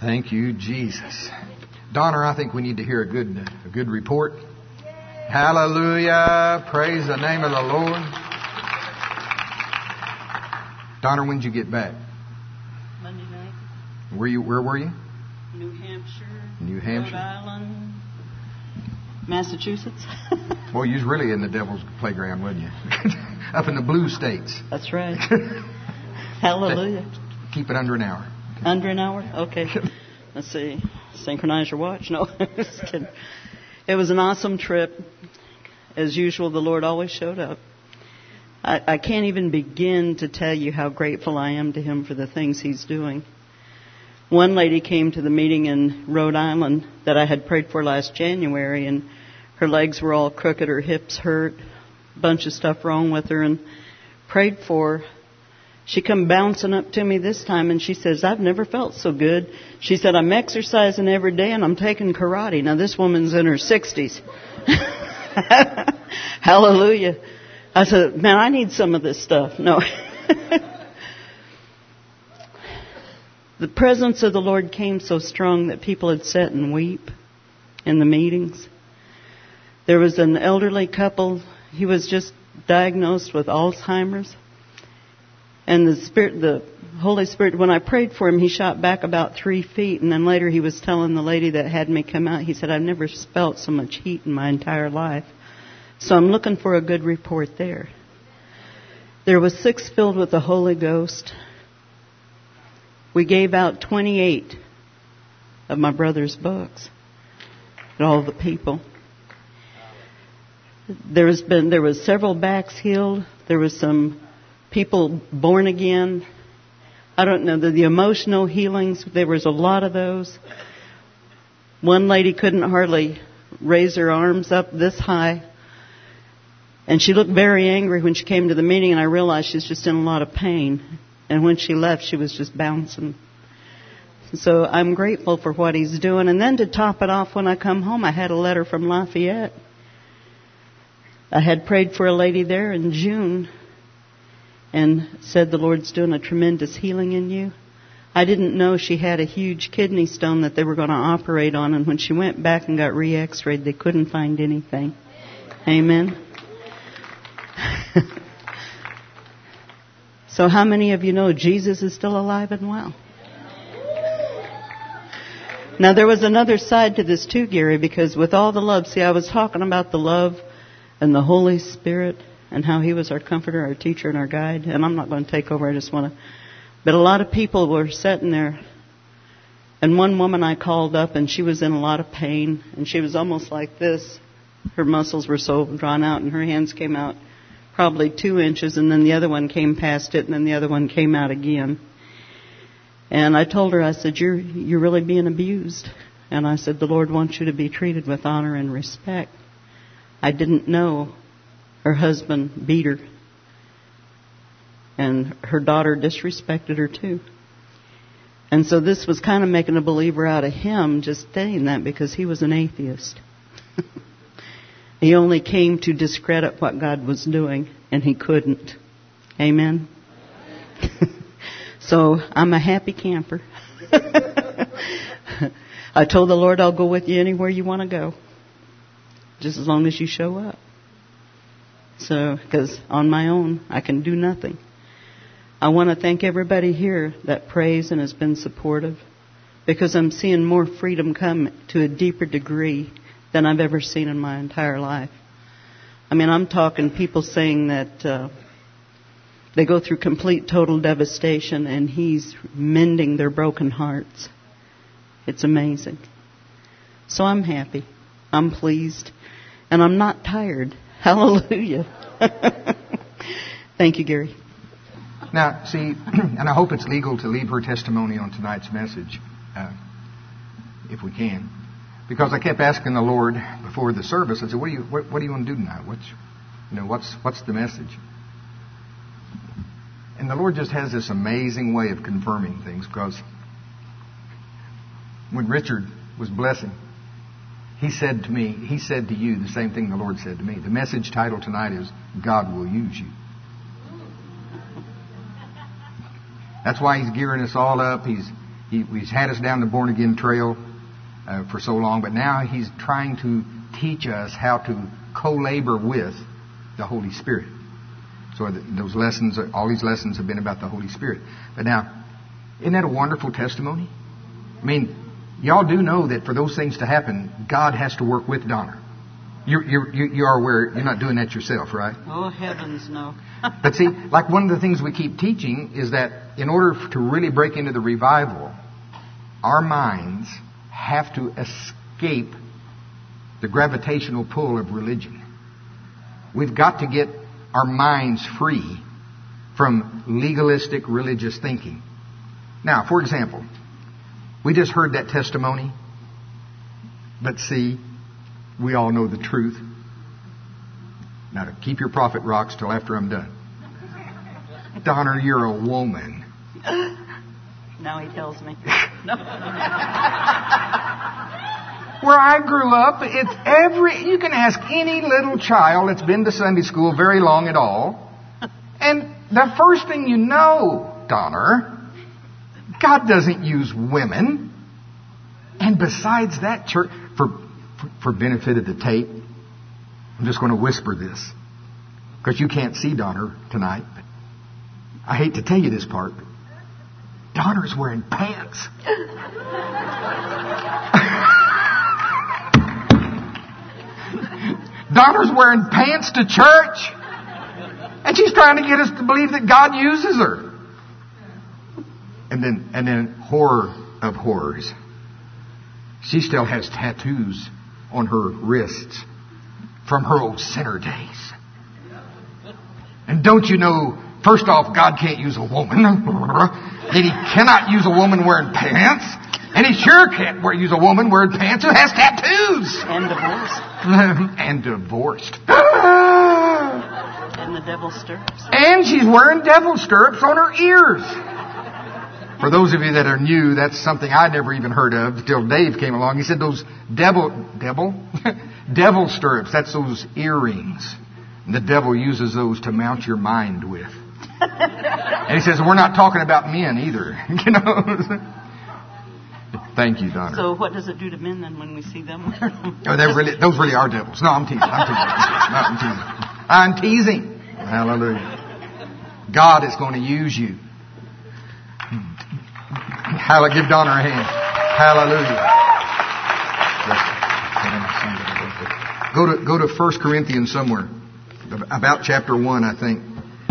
Thank you, Jesus. Donner, I think we need to hear a good report. Hallelujah. Praise the name of the Lord. Donner, when did you get back? Monday night. Where were you? New Hampshire. New Hampshire. Rhode Island. Massachusetts. Well, you was really in the devil's playground, wasn't you? Up in the blue states. That's right. Hallelujah. Keep it under an hour. Under an hour? Okay. Let's see. Synchronize your watch. No, just kidding. It was an awesome trip. As usual, the Lord always showed up. I can't even begin to tell you how grateful I am to Him for the things He's doing. One lady came to the meeting in Rhode Island that I had prayed for last January, and her legs were all crooked, her hips hurt, a bunch of stuff wrong with her, and prayed for her. She come bouncing up to me this time, and she says, I've never felt so good. She said, I'm exercising every day, and I'm taking karate. Now, this woman's in her 60s. Hallelujah. I said, man, I need some of this stuff. No. The presence of the Lord came so strong that people had sat and weep in the meetings. There was an elderly couple. He was just diagnosed with Alzheimer's. And the Holy Spirit, when I prayed for him, he shot back about 3 feet. And then later he was telling the lady that had me come out, he said, I've never felt so much heat in my entire life. So I'm looking for a good report there. There was 6 filled with the Holy Ghost. We gave out 28 of my brother's books to all the people. There was several backs healed. There was some people born again. I don't know, the emotional healings, there was a lot of those. One lady couldn't hardly raise her arms up this high. And she looked very angry when she came to the meeting, and I realized she's just in a lot of pain. And when she left, she was just bouncing. So I'm grateful for what He's doing. And then to top it off, when I come home, I had a letter from Lafayette. I had prayed for a lady there in June and said the Lord's doing a tremendous healing in you. I didn't know she had a huge kidney stone that they were going to operate on, and when she went back and got re-x-rayed, they couldn't find anything. Amen. So how many of you know Jesus is still alive and well? Now there was another side to this too, Gary, because with all the love, see, I was talking about the love and the Holy Spirit and how He was our comforter, our teacher, and our guide. And I'm not going to take over. I just want to. But a lot of people were sitting there. And one woman I called up, and she was in a lot of pain. And she was almost like this. Her muscles were so drawn out, and her hands came out probably 2 inches. And then the other one came past it, and then the other one came out again. And I told her, I said, you're really being abused. And I said, the Lord wants you to be treated with honor and respect. I didn't know her husband beat her. And her daughter disrespected her too. And so this was kind of making a believer out of him, just saying that because he was an atheist. He only came to discredit what God was doing, and he couldn't. Amen? So I'm a happy camper. I told the Lord I'll go with you anywhere you want to go, just as long as you show up. So, because on my own, I can do nothing. I want to thank everybody here that prays and has been supportive, because I'm seeing more freedom come to a deeper degree than I've ever seen in my entire life. I mean, I'm talking people saying that they go through complete, total devastation, and He's mending their broken hearts. It's amazing. So I'm happy. I'm pleased. And I'm not tired. Hallelujah. Thank you, Gary. Now, see, and I hope it's legal to leave her testimony on tonight's message, if we can. Because I kept asking the Lord before the service, I said, what do you want to do tonight? What's the message? And the Lord just has this amazing way of confirming things, because when Richard was blessing, he said to you the same thing the Lord said to me. The message title tonight is, God will use you. That's why He's gearing us all up. He's He's had us down the born-again trail for so long, but now He's trying to teach us how to co-labor with the Holy Spirit. So those lessons, all these lessons have been about the Holy Spirit. But now, isn't that a wonderful testimony? I mean, y'all do know that for those things to happen, God has to work with Donner. You are aware you're not doing that yourself, right? Oh, heavens, no. But see, like one of the things we keep teaching is that in order to really break into the revival, our minds have to escape the gravitational pull of religion. We've got to get our minds free from legalistic religious thinking. Now, for example, we just heard that testimony, but see, we all know the truth. Now, to keep your prophet rocks till after I'm done. Donner, you're a woman. Now he tells me. No. Where I grew up, you can ask any little child that's been to Sunday school very long at all, and the first thing you know, Donner, God doesn't use women. And besides that, church, for benefit of the tape, I'm just going to whisper this, because you can't see Donner tonight. But I hate to tell you this part, but Donner's wearing pants. Donner's wearing pants to church. And she's trying to get us to believe that God uses her. And then horror of horrors. She still has tattoos on her wrists from her old sinner days. And don't you know, first off, God can't use a woman. And He cannot use a woman wearing pants. And He sure can't use a woman wearing pants who has tattoos. And divorced. And divorced. And the devil stirrups. And she's wearing devil stirrups on her ears. For those of you that are new, that's something I never even heard of until Dave came along. He said those devil stirrups, that's those earrings. And the devil uses those to mount your mind with. And he says, we're not talking about men either. You know? Thank you, Donner. So what does it do to men then when we see them wear them? Oh, those really are devils. No, I'm teasing. I'm teasing. Hallelujah. God is going to use you. Hallelujah. Give Donner a hand. Hallelujah. Go to 1 Corinthians somewhere. About chapter 1, I think.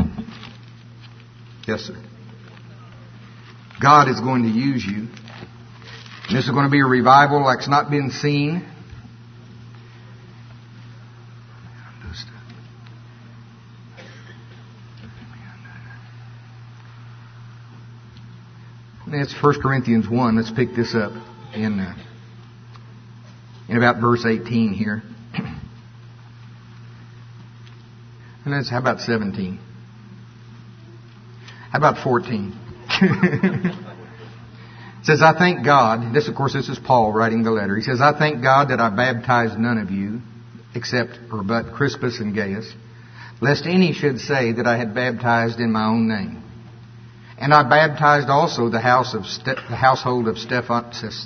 Yes, sir. God is going to use you. And this is going to be a revival like it's not been seen. That's 1 Corinthians 1. Let's pick this up in about verse 18 here. And that's, how about 17? How about 14? It says, I thank God. This is Paul writing the letter. He says, I thank God that I baptized none of you but Crispus and Gaius, lest any should say that I had baptized in my own name. And I baptized also the household of Stephanus.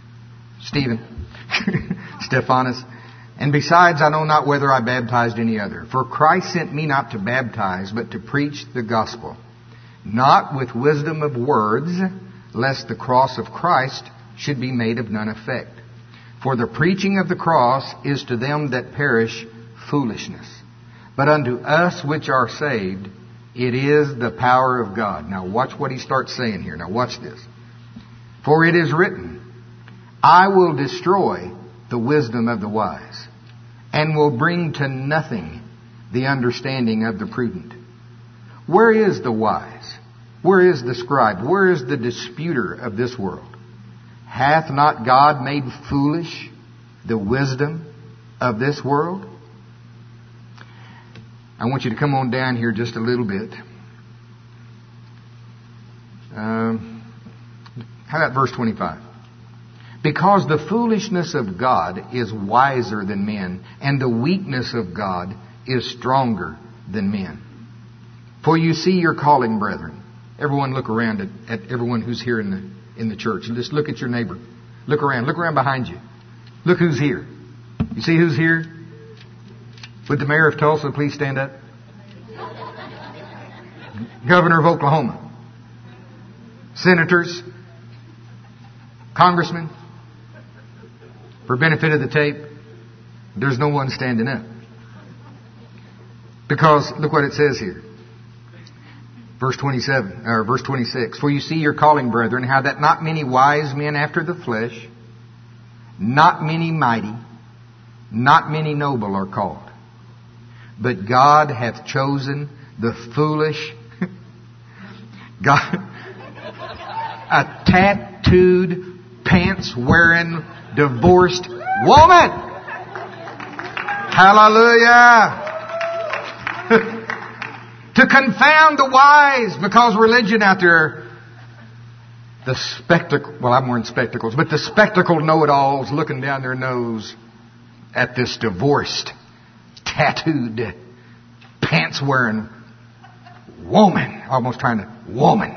And besides, I know not whether I baptized any other. For Christ sent me not to baptize, but to preach the gospel, not with wisdom of words, lest the cross of Christ should be made of none effect. For the preaching of the cross is to them that perish foolishness, but unto us which are saved, it is the power of God. Now watch what he starts saying here. Now watch this. For it is written, I will destroy the wisdom of the wise, and will bring to nothing the understanding of the prudent. Where is the wise? Where is the scribe? Where is the disputer of this world? Hath not God made foolish the wisdom of this world? I want you to come on down here just a little bit. How about verse 25? Because the foolishness of God is wiser than men, and the weakness of God is stronger than men. For you see your calling, brethren. Everyone look around at everyone who's here in in the church. And just look at your neighbor. Look around. Look around behind you. Look who's here. You see who's here? Would the mayor of Tulsa please stand up? Governor of Oklahoma. Senators. Congressmen. For benefit of the tape, there's no one standing up. Because look what it says here. Verse 27, or verse 26. For you see your calling, brethren, how that not many wise men after the flesh, not many mighty, not many noble are called. But God hath chosen the foolish, God, a tattooed, pants-wearing, divorced woman. Hallelujah. To confound the wise, because religion out there, the spectacle, well, I'm wearing spectacles, but the spectacled know-it-alls looking down their nose at this divorced, tattooed, pants-wearing woman, almost trying to, woman,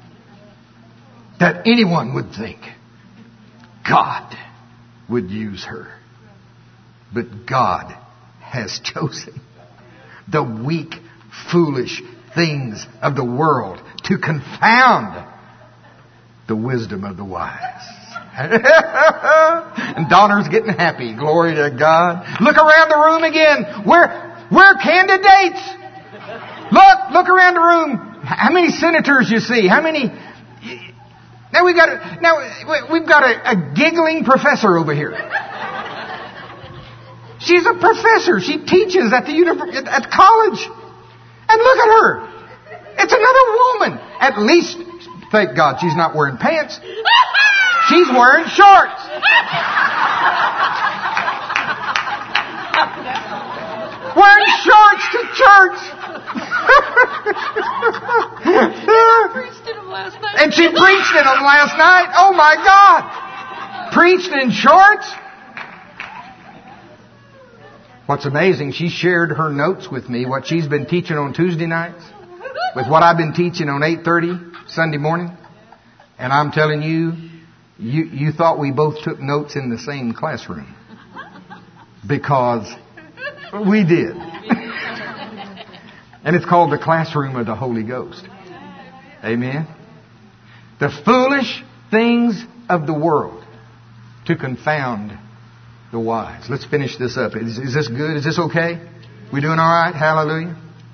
that anyone would think God would use her. But God has chosen the weak, foolish things of the world to confound the wisdom of the wise. And Donner's getting happy. Glory to God. Look around the room again. We're candidates. Look around the room. How many senators you see? How many? Now we've got a giggling professor over here. She's a professor. She teaches at at college. And look at her. It's another woman. At least, thank God, she's not wearing pants. She's wearing shorts. Wearing shorts to church. And she preached in them last night. Oh my God. Preached in shorts. What's amazing, she shared her notes with me, what she's been teaching on Tuesday nights, with what I've been teaching on 8:30 Sunday morning. And I'm telling you, you thought we both took notes in the same classroom. Because we did. And it's called the classroom of the Holy Ghost. Amen. The foolish things of the world to confound the wise. Let's finish this up. Is this good? Is this okay? We doing all right? Hallelujah.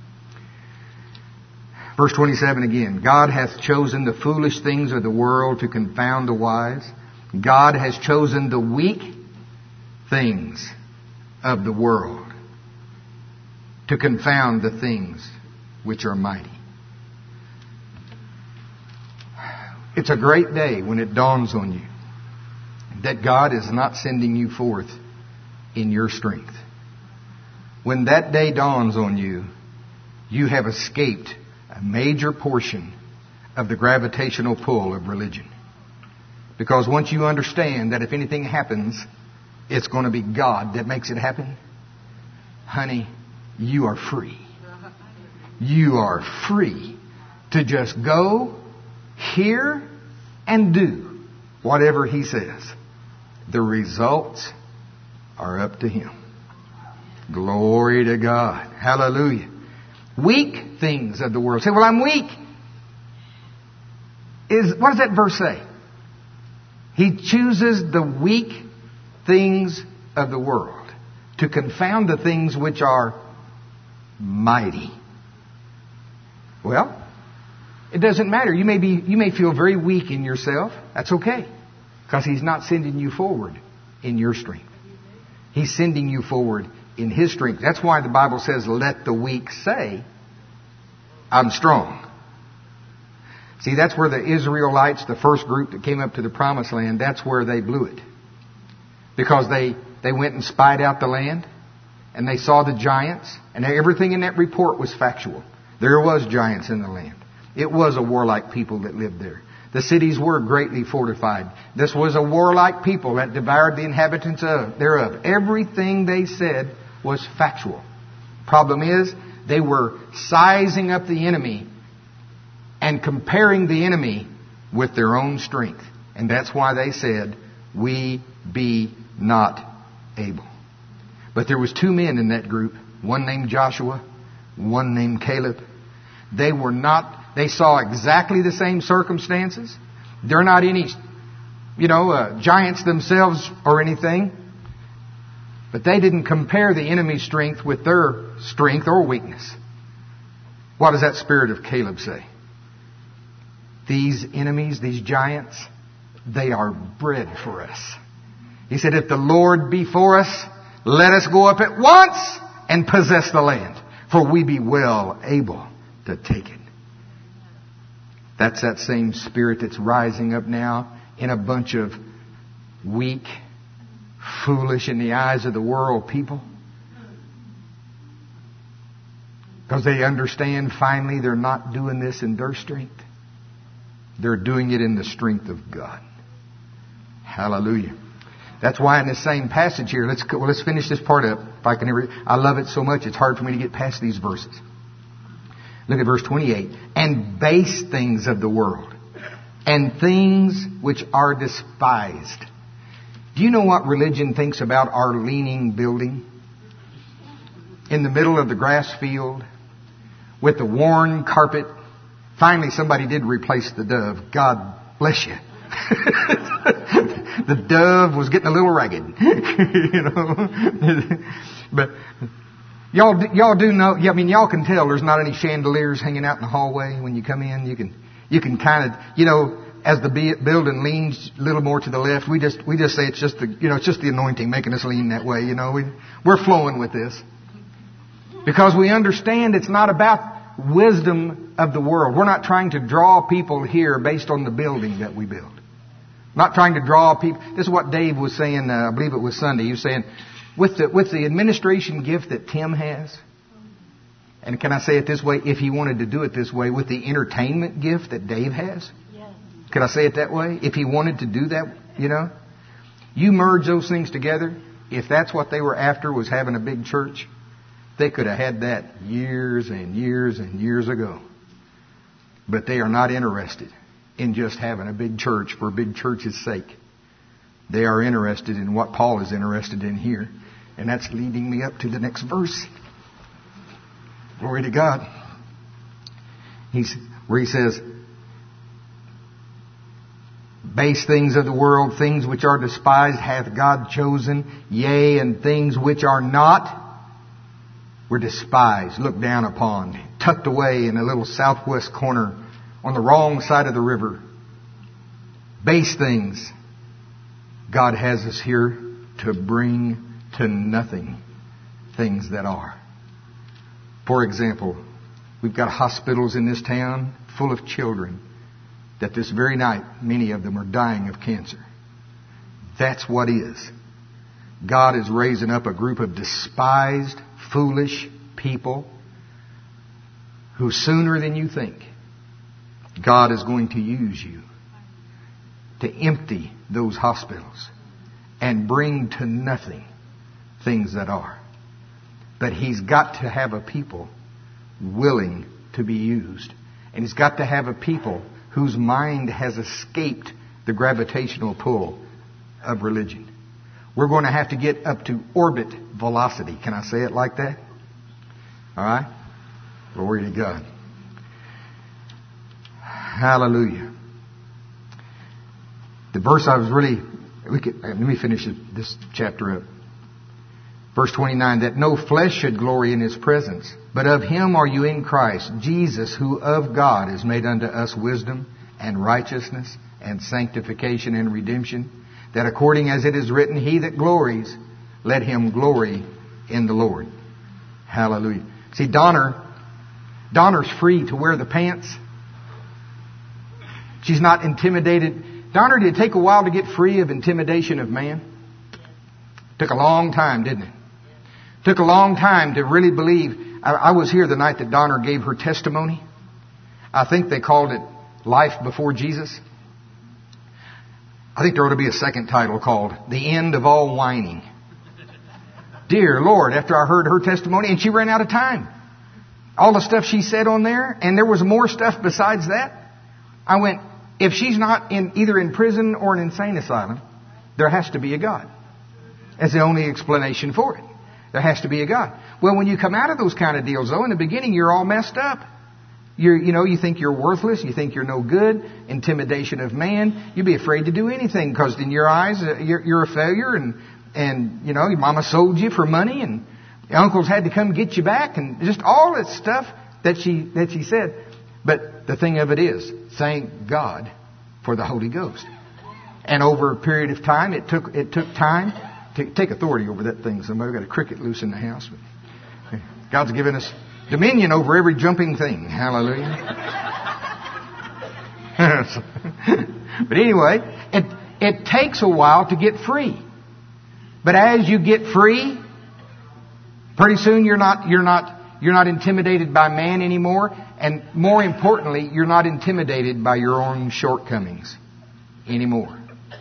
Verse 27 again. God hath chosen the foolish things of the world to confound the wise. God has chosen the weak things of the world to confound the things which are mighty. It's a great day when it dawns on you that God is not sending you forth in your strength. When that day dawns on you, you have escaped a major portion of the gravitational pull of religion. Because once you understand that if anything happens, it's going to be God that makes it happen, honey, you are free. You are free to just go, hear, and do whatever He says. The results are up to Him. Glory to God. Hallelujah. Weak things of the world. Say, well, I'm weak. What does that verse say? He chooses the weak things of the world to confound the things which are mighty. Well, it doesn't matter. You may feel very weak in yourself. That's okay. Because He's not sending you forward in your strength. He's sending you forward in His strength. That's why the Bible says, let the weak say, I'm strong. See, that's where the Israelites, the first group that came up to the promised land, that's where they blew it. Because they went and spied out the land, and they saw the giants, and everything in that report was factual. There was giants in the land. It was a warlike people that lived there. The cities were greatly fortified. This was a warlike people that devoured the inhabitants thereof. Everything they said was factual. Problem is, they were sizing up the enemy and comparing the enemy with their own strength. And that's why they said, we be not able. But there was two men in that group, one named Joshua, one named Caleb. They saw exactly the same circumstances. They're not any, giants themselves or anything. But they didn't compare the enemy's strength with their strength or weakness. What does that spirit of Caleb say? These enemies, these giants, they are bread for us. He said, if the Lord be for us, let us go up at once and possess the land, for we be well able to take it. That's that same spirit that's rising up now in a bunch of weak, foolish in the eyes of the world people. Because they understand finally they're not doing this in their strength. They're doing it in the strength of God. Hallelujah. That's why in this same passage here, let's finish this part up. If I can I love it so much, it's hard for me to get past these verses. Look at verse 28. And base things of the world, and things which are despised. Do you know what religion thinks about our leaning building? In the middle of the grass field, with the worn carpet. Finally, somebody did replace the dove. God bless you. The dove was getting a little ragged, But y'all do know. Y'all can tell there's not any chandeliers hanging out in the hallway when you come in. You can kind of, as the building leans a little more to the left, we just say it's just the anointing making us lean that way. We're flowing with this because we understand it's not about wisdom of the world. We're not trying to draw people here based on the building that we build. Not trying to draw people. This is what Dave was saying. I believe it was Sunday. He was saying, with the administration gift that Tim has, and can I say it this way? If he wanted to do it this way, with the entertainment gift that Dave has, could I say it that way? If he wanted to do that, you merge those things together. If that's what they were after, was having a big church, they could have had that years and years and years ago. But they are not interested in just having a big church for a big church's sake. They are interested in what Paul is interested in here. And that's leading me up to the next verse. Glory to God. Where he says, base things of the world, things which are despised, hath God chosen, yea, and things which are not were despised, looked down upon, tucked away in a little southwest corner on the wrong side of the river. Base things. God has us here to bring to nothing things that are. For example, we've got hospitals in this town full of children that this very night, many of them are dying of cancer. That's what is. God is raising up a group of despised, foolish people who sooner than you think, God is going to use you to empty those hospitals and bring to nothing things that are. But He's got to have a people willing to be used. And He's got to have a people whose mind has escaped the gravitational pull of religion. We're going to have to get up to orbit velocity. Can I say it like that? All right? Glory to God. Hallelujah. The verse I was let me finish this chapter up. Verse 29, that no flesh should glory in His presence, but of Him are you in Christ, Jesus, who of God is made unto us wisdom and righteousness and sanctification and redemption, that according as it is written, he that glories, let him glory in the Lord. Hallelujah. See, Donner's free to wear the pants. She's not intimidated. Donner, did it take a while to get free of intimidation of man? Took a long time, didn't it? Took a long time to really believe. I was here the night that Donner gave her testimony. I think they called it Life Before Jesus. I think there ought to be a second title called The End of All Whining. Dear Lord, after I heard her testimony, and she ran out of time. All the stuff she said on there, and there was more stuff besides that. I went, if she's not either in prison or an insane asylum, there has to be a God. That's the only explanation for it. There has to be a God. Well, when you come out of those kind of deals, though, in the beginning, you're all messed up. You think you're worthless. You think you're no good. Intimidation of man. You'd be afraid to do anything because in your eyes, you're a failure. And your mama sold you for money, and your uncles had to come get you back, and just all that stuff that she said. But the thing of it is, thank God for the Holy Ghost. And over a period of time, it took time to take authority over that thing. Somebody got a cricket loose in the house. God's given us dominion over every jumping thing. Hallelujah. But anyway, it takes a while to get free. But as you get free, pretty soon you're not intimidated by man anymore. And more importantly, you're not intimidated by your own shortcomings anymore.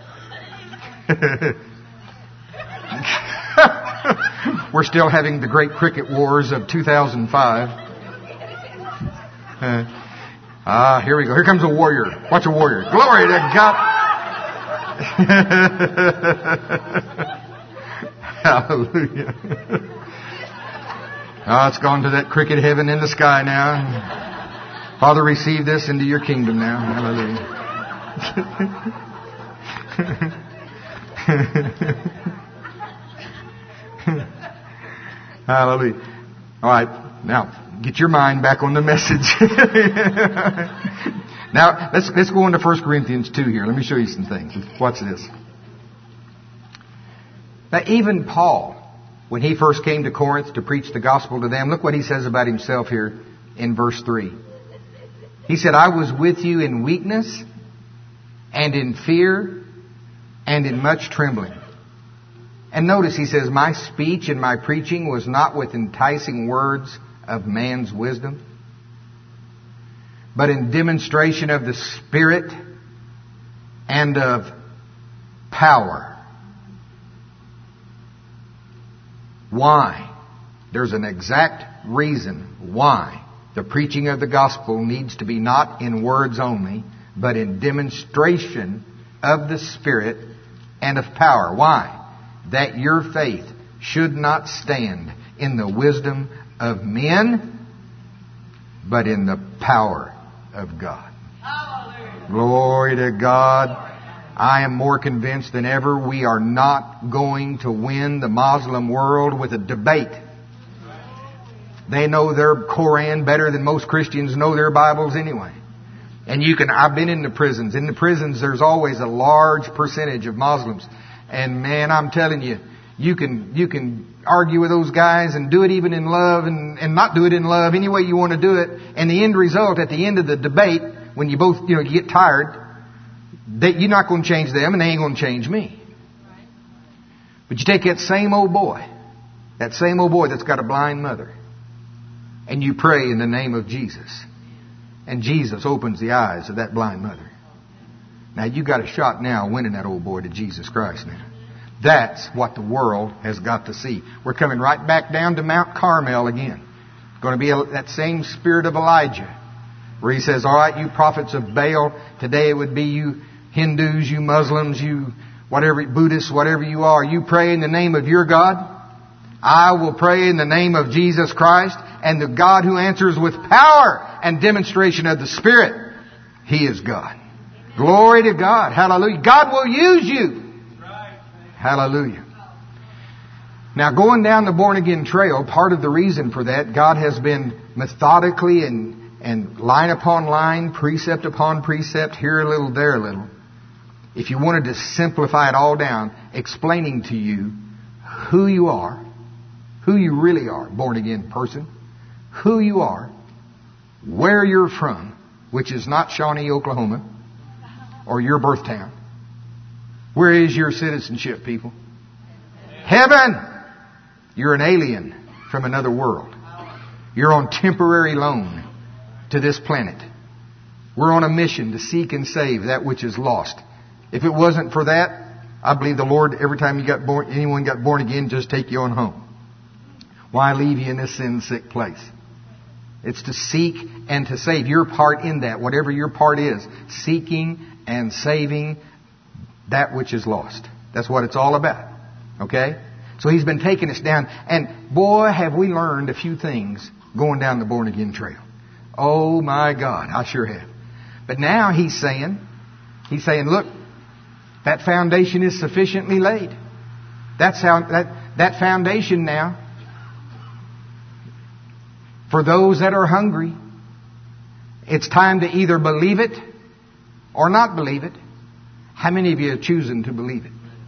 We're still having the great cricket wars of 2005. Here we go. Here comes a warrior. Watch a warrior. Glory to God. Hallelujah. It's gone to that cricket heaven in the sky now. Father, receive this into your kingdom now. Hallelujah. Hallelujah. All right. Now, get your mind back on the message. Now, let's go into 1 Corinthians 2 here. Let me show you some things. Watch this. Now, even Paul, when he first came to Corinth to preach the gospel to them, look what he says about himself here in verse 3. He said, I was with you in weakness and in fear and in much trembling. And notice he says, my speech and my preaching was not with enticing words of man's wisdom, but in demonstration of the Spirit and of power. Why? There's an exact reason why the preaching of the gospel needs to be not in words only, but in demonstration of the Spirit and of power. Why? That your faith should not stand in the wisdom of men, but in the power of God. Hallelujah. Glory to God. I am more convinced than ever we are not going to win the Muslim world with a debate. They know their Koran better than most Christians know their Bibles anyway. And I've been in the prisons. In the prisons there's always a large percentage of Muslims. And man, I'm telling you, you can argue with those guys and do it even in love and not do it in love, any way you want to do it. And the end result at the end of the debate, when you both, you get tired, you're not going to change them and they ain't going to change me. But you take that same old boy that's got a blind mother, and you pray in the name of Jesus. And Jesus opens the eyes of that blind mother. Now, you got a shot now winning that old boy to Jesus Christ now. That's what the world has got to see. We're coming right back down to Mount Carmel again. Going to be that same spirit of Elijah, where he says, all right, you prophets of Baal, today it would be you Hindus, you Muslims, you whatever, Buddhists, whatever you are, you pray in the name of your God. I will pray in the name of Jesus Christ, and the God who answers with power and demonstration of the Spirit, He is God. Glory to God. Hallelujah. God will use you. Hallelujah. Now, going down the born-again trail, part of the reason for that, God has been methodically and line upon line, precept upon precept, here a little, there a little. If you wanted to simplify it all down, explaining to you who you are, who you really are, born-again person, who you are, where you're from, which is not Shawnee, Oklahoma, or your birth town. Where is your citizenship, people? Heaven! You're an alien from another world. You're on temporary loan to this planet. We're on a mission to seek and save that which is lost. If it wasn't for that, I believe the Lord, every time anyone got born again, just take you on home. Why leave you in this sin-sick place? It's to seek and to save. Your part in that, whatever your part is, seeking and saving that which is lost. That's what it's all about. Okay? So He's been taking us down. And boy, have we learned a few things going down the born again trail. Oh my God, I sure have. But now He's saying, look, that foundation is sufficiently laid. That's how that foundation now, for those that are hungry, it's time to either believe it or not believe it. How many of you are choosing to believe it?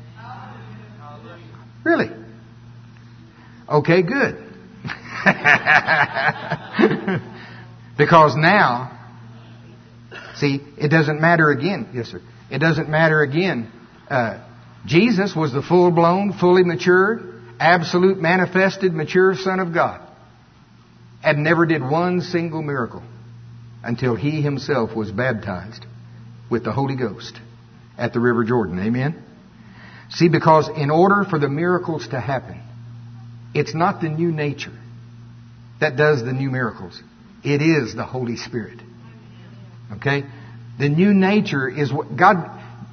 Really? Okay, good. Because now, see, it doesn't matter again. Yes, sir. It doesn't matter again. Jesus was the full-blown, fully matured, absolute manifested, mature Son of God. And never did one single miracle until He Himself was baptized with the Holy Ghost at the River Jordan. Amen? See, because in order for the miracles to happen, it's not the new nature that does the new miracles. It is the Holy Spirit. Okay? The new nature is what God...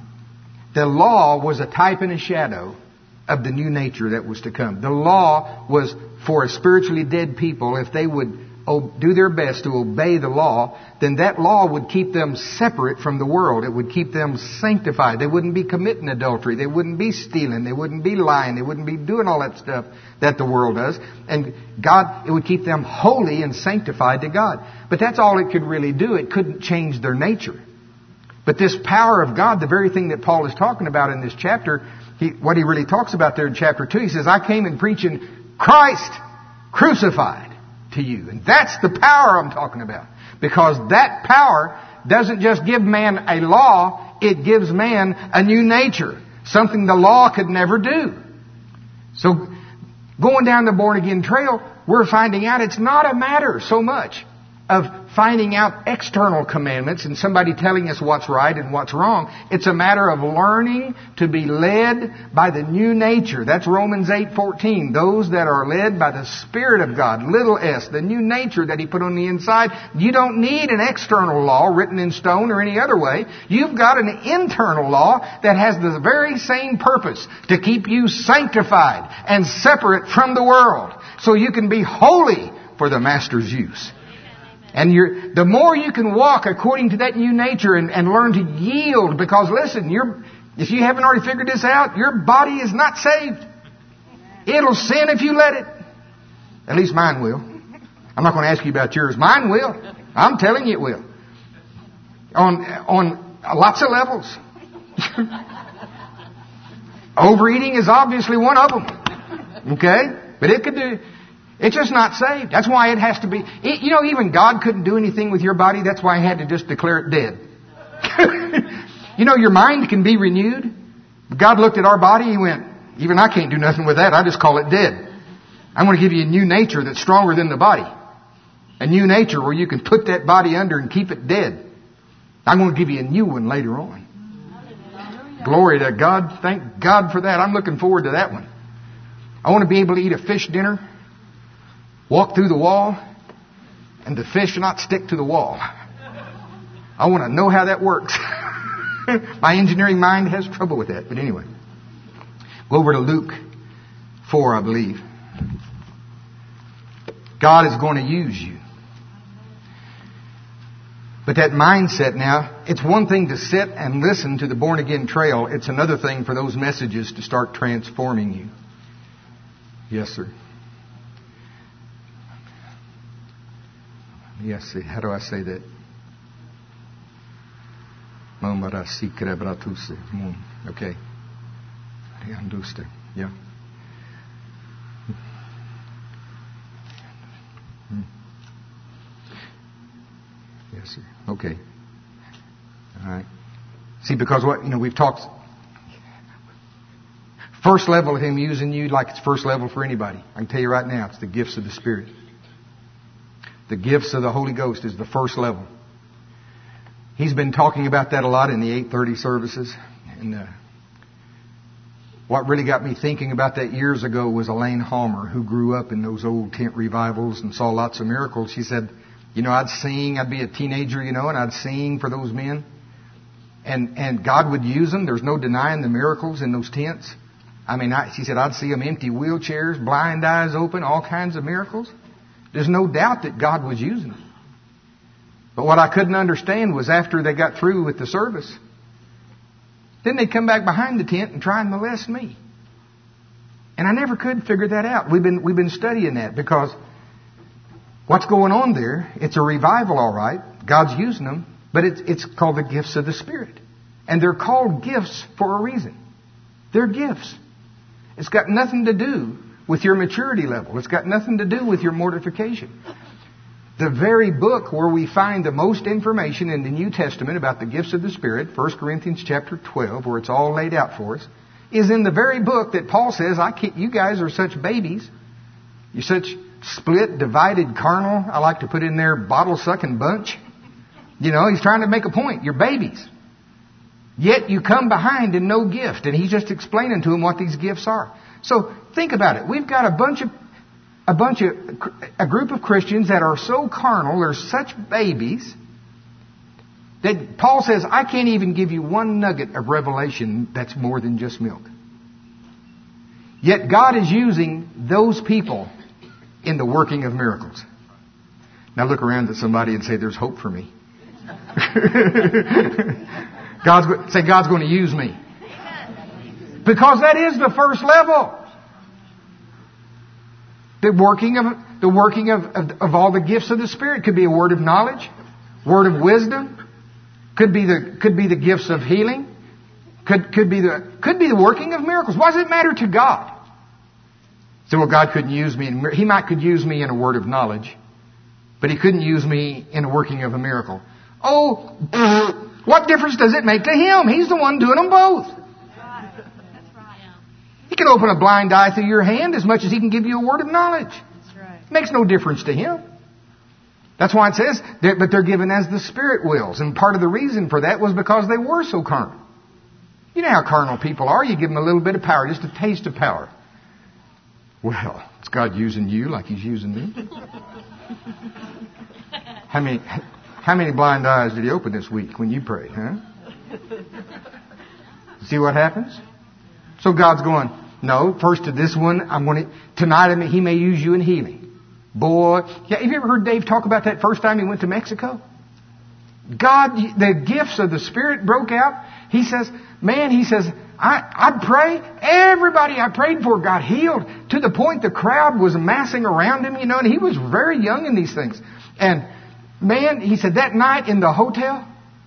The law was a type and a shadow of the new nature that was to come. The law was for a spiritually dead people. If they would do their best to obey the law, then that law would keep them separate from the world. It would keep them sanctified. They wouldn't be committing adultery. They wouldn't be stealing. They wouldn't be lying. They wouldn't be doing all that stuff that the world does. And God, it would keep them holy and sanctified to God. But that's all it could really do. It couldn't change their nature. But this power of God, the very thing that Paul is talking about in this chapter, what he really talks about there in chapter 2, he says, I came in preaching Christ crucified to you. And that's the power I'm talking about. Because that power doesn't just give man a law, it gives man a new nature. Something the law could never do. So, going down the born again trail, we're finding out it's not a matter so much of finding out external commandments and somebody telling us what's right and what's wrong. It's a matter of learning to be led by the new nature. That's Romans 8:14. Those that are led by the Spirit of God, little s, the new nature that He put on the inside. You don't need an external law written in stone or any other way. You've got an internal law that has the very same purpose, to keep you sanctified and separate from the world so you can be holy for the Master's use. And the more you can walk according to that new nature and learn to yield, because listen, if you haven't already figured this out, your body is not saved. It'll sin if you let it. At least mine will. I'm not going to ask you about yours. Mine will. I'm telling you it will. On lots of levels. Overeating is obviously one of them. Okay? But it could do... It's just not saved. That's why it has to be... even God couldn't do anything with your body. That's why He had to just declare it dead. Your mind can be renewed. God looked at our body, He went, even I can't do nothing with that. I just call it dead. I'm going to give you a new nature that's stronger than the body. A new nature where you can put that body under and keep it dead. I'm going to give you a new one later on. Glory to God. Thank God for that. I'm looking forward to that one. I want to be able to eat a fish dinner, walk through the wall, and the fish not stick to the wall. I want to know how that works. My engineering mind has trouble with that. But anyway, go over to Luke 4, I believe. God is going to use you. But that mindset now, it's one thing to sit and listen to the born again trail. It's another thing for those messages to start transforming you. Yes, sir. Yes, how do I say that? Okay. Yeah. Yes, sir. Okay. All right. See, because we've talked... First level of Him using you like it's first level for anybody. I can tell you right now, it's the gifts of the Spirit. The gifts of the Holy Ghost is the first level. He's been talking about that a lot in the 8:30 services. And what really got me thinking about that years ago was Elaine Halmer, who grew up in those old tent revivals and saw lots of miracles. She said, I'd sing. I'd be a teenager, and I'd sing for those men. And God would use them. There's no denying the miracles in those tents. She said, I'd see them empty wheelchairs, blind eyes open, all kinds of miracles. There's no doubt that God was using them. But what I couldn't understand was after they got through with the service, then they'd come back behind the tent and try and molest me. And I never could figure that out. We've been studying that because what's going on there, it's a revival, all right. God's using them, but it's called the gifts of the Spirit. And they're called gifts for a reason. They're gifts. It's got nothing to do with your maturity level. It's got nothing to do with your mortification. The very book where we find the most information in the New Testament about the gifts of the Spirit, 1 Corinthians chapter 12, where it's all laid out for us, is in the very book that Paul says, you guys are such babies. You're such split, divided, carnal. I like to put in there, bottle-sucking bunch. He's trying to make a point. You're babies. Yet you come behind in no gift. And he's just explaining to them what these gifts are. So think about it. We've got a group of Christians that are so carnal, they're such babies, that Paul says, I can't even give you one nugget of revelation that's more than just milk. Yet God is using those people in the working of miracles. Now look around at somebody and say, there's hope for me. God's going to use me. Because that is the first level. The working of all the gifts of the Spirit could be a word of knowledge, word of wisdom, could be the gifts of healing, could be the working of miracles. Why does it matter to God? So, well, God couldn't use me. He could use me in a word of knowledge, but He couldn't use me in the working of a miracle. Oh, what difference does it make to Him? He's the one doing them both. He can open a blind eye through your hand as much as He can give you a word of knowledge. That's right. It makes no difference to Him. That's why it says, but they're given as the Spirit wills. And part of the reason for that was because they were so carnal. You know how carnal people are. You give them a little bit of power, just a taste of power. Well, it's God using you like He's using me. How many blind eyes did He open this week when you prayed, huh? See what happens? So God's going, no, first to this one, tonight He may use you in healing. Boy, have you ever heard Dave talk about that first time he went to Mexico? God, the gifts of the Spirit broke out. He says, I'd pray. Everybody I prayed for got healed to the point the crowd was massing around him, and he was very young in these things. And man, he said that night in the hotel,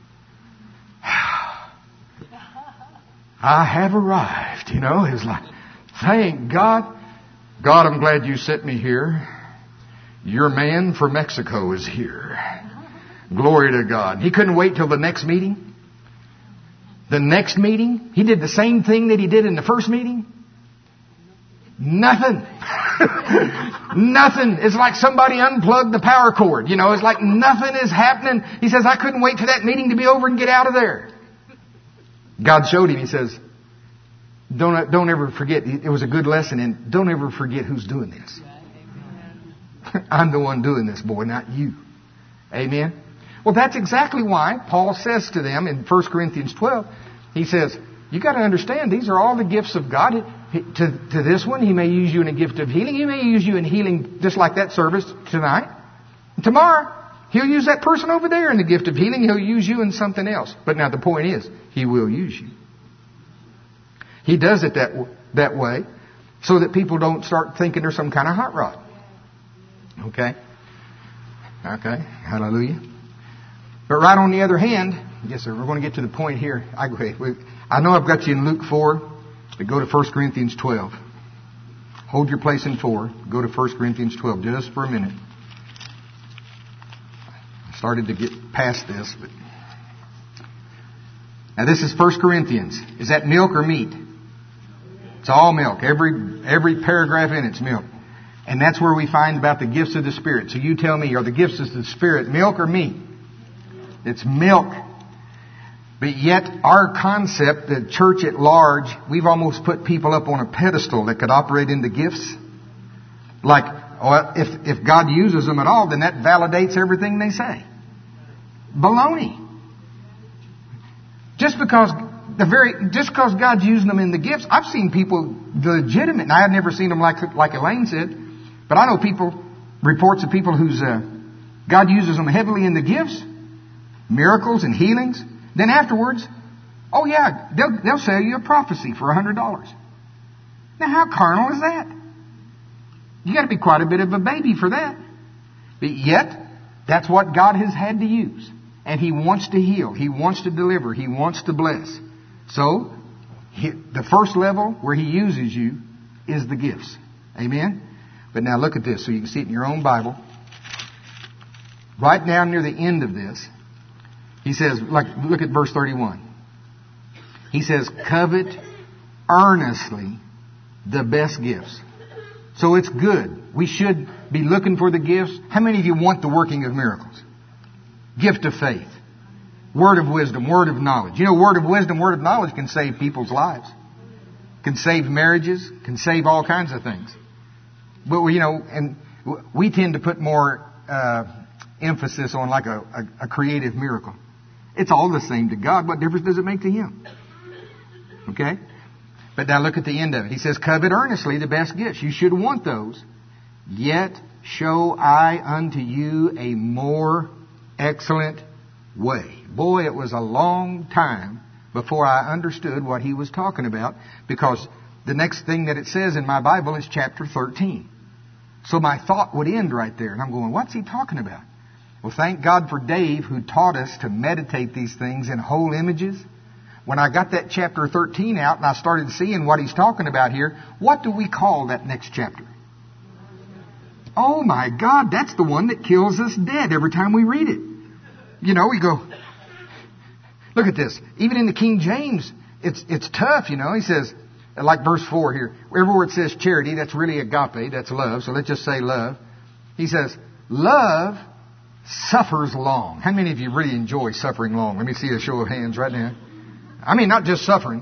I have arrived, It was like, thank God. God, I'm glad you sent me here. Your man from Mexico is here. Glory to God. He couldn't wait till the next meeting. The next meeting, he did the same thing that he did in the first meeting. Nothing. Nothing. It's like somebody unplugged the power cord. It's like nothing is happening. He says, I couldn't wait for that meeting to be over and get out of there. God showed him. He says, don't ever forget. It was a good lesson. And don't ever forget who's doing this. I'm the one doing this, boy, not you. Amen. Well, that's exactly why Paul says to them in 1 Corinthians 12, he says, you got to understand, these are all the gifts of God. To this one, He may use you in a gift of healing. He may use you in healing just like that service tonight. Tomorrow, He'll use that person over there in the gift of healing. He'll use you in something else. But now the point is, He will use you. He does it that way so that people don't start thinking they're some kind of hot rod. Okay? Hallelujah. But right on the other hand, yes sir, we're going to get to the point here. I know I've got you in Luke 4, but go to 1 Corinthians 12. Hold your place in 4. Go to 1 Corinthians 12 just for a minute. I started to get past this, but now this is 1 Corinthians. Is that milk or meat? It's all milk. Every paragraph in it's milk. And that's where we find about the gifts of the Spirit. So you tell me, are the gifts of the Spirit milk or meat? It's milk. But yet our concept, the church at large, we've almost put people up on a pedestal that could operate in the gifts. Like Well, if God uses them at all, then that validates everything they say. Baloney. Just because God's using them in the gifts, I've seen people legitimate, and I've never seen them like Elaine said, but I know reports of people whose God uses them heavily in the gifts, miracles and healings. Then afterwards, oh yeah, they'll sell you a prophecy for $100. Now how carnal is that? You got to be quite a bit of a baby for that. But yet, that's what God has had to use. And He wants to heal. He wants to deliver. He wants to bless. So, the first level where He uses you is the gifts. Amen? But now look at this so you can see it in your own Bible. Right now near the end of this, He says, look at verse 31. He says, covet earnestly the best gifts. So it's good. We should be looking for the gifts. How many of you want the working of miracles? Gift of faith. Word of wisdom. Word of knowledge. You know, word of wisdom, word of knowledge can save people's lives. Can save marriages. Can save all kinds of things. But, and we tend to put more emphasis on like a creative miracle. It's all the same to God. What difference does it make to Him? Okay? But now look at the end of it. He says, covet earnestly the best gifts. You should want those. Yet show I unto you a more excellent way. Boy, it was a long time before I understood what he was talking about, because the next thing that it says in my Bible is chapter 13. So my thought would end right there. And I'm going, what's he talking about? Well, thank God for Dave, who taught us to meditate these things in whole images. When I got that chapter 13 out and I started seeing what he's talking about here, what do we call that next chapter? Oh my God, that's the one that kills us dead every time we read it. You know, we go, look at this. Even in the King James, it's tough, you know. He says, like verse 4 here, everywhere it says charity, that's really agape, that's love. So let's just say love. He says, love suffers long. How many of you really enjoy suffering long? Let me see a show of hands right now. I mean, not just suffering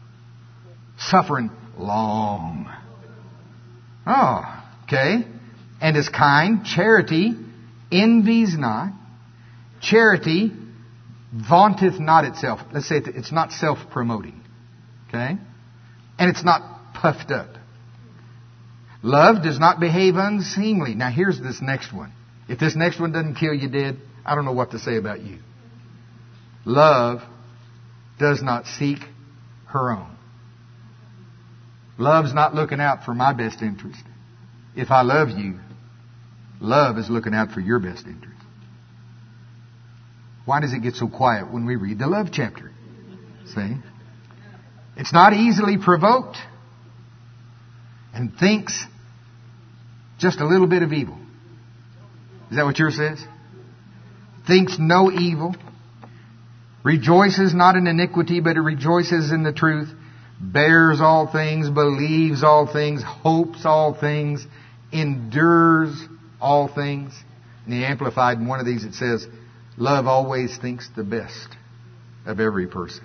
long. Oh, okay. And is kind. Charity envies not. Charity vaunteth not itself. Let's say it's not self-promoting. Okay? And it's not puffed up. Love does not behave unseemly. Now here's this next one. If this next one doesn't kill you dead, I don't know what to say about you. Love does not seek her own. Love's not looking out for my best interest. If I love you, love is looking out for your best interest. Why does it get so quiet when we read the love chapter? See? It's not easily provoked and thinks just a little bit of evil. Is that what yours says? Thinks no evil. Rejoices not in iniquity, but it rejoices in the truth. Bears all things, believes all things, hopes all things, endures all things. In the Amplified, in one of these it says, love always thinks the best of every person.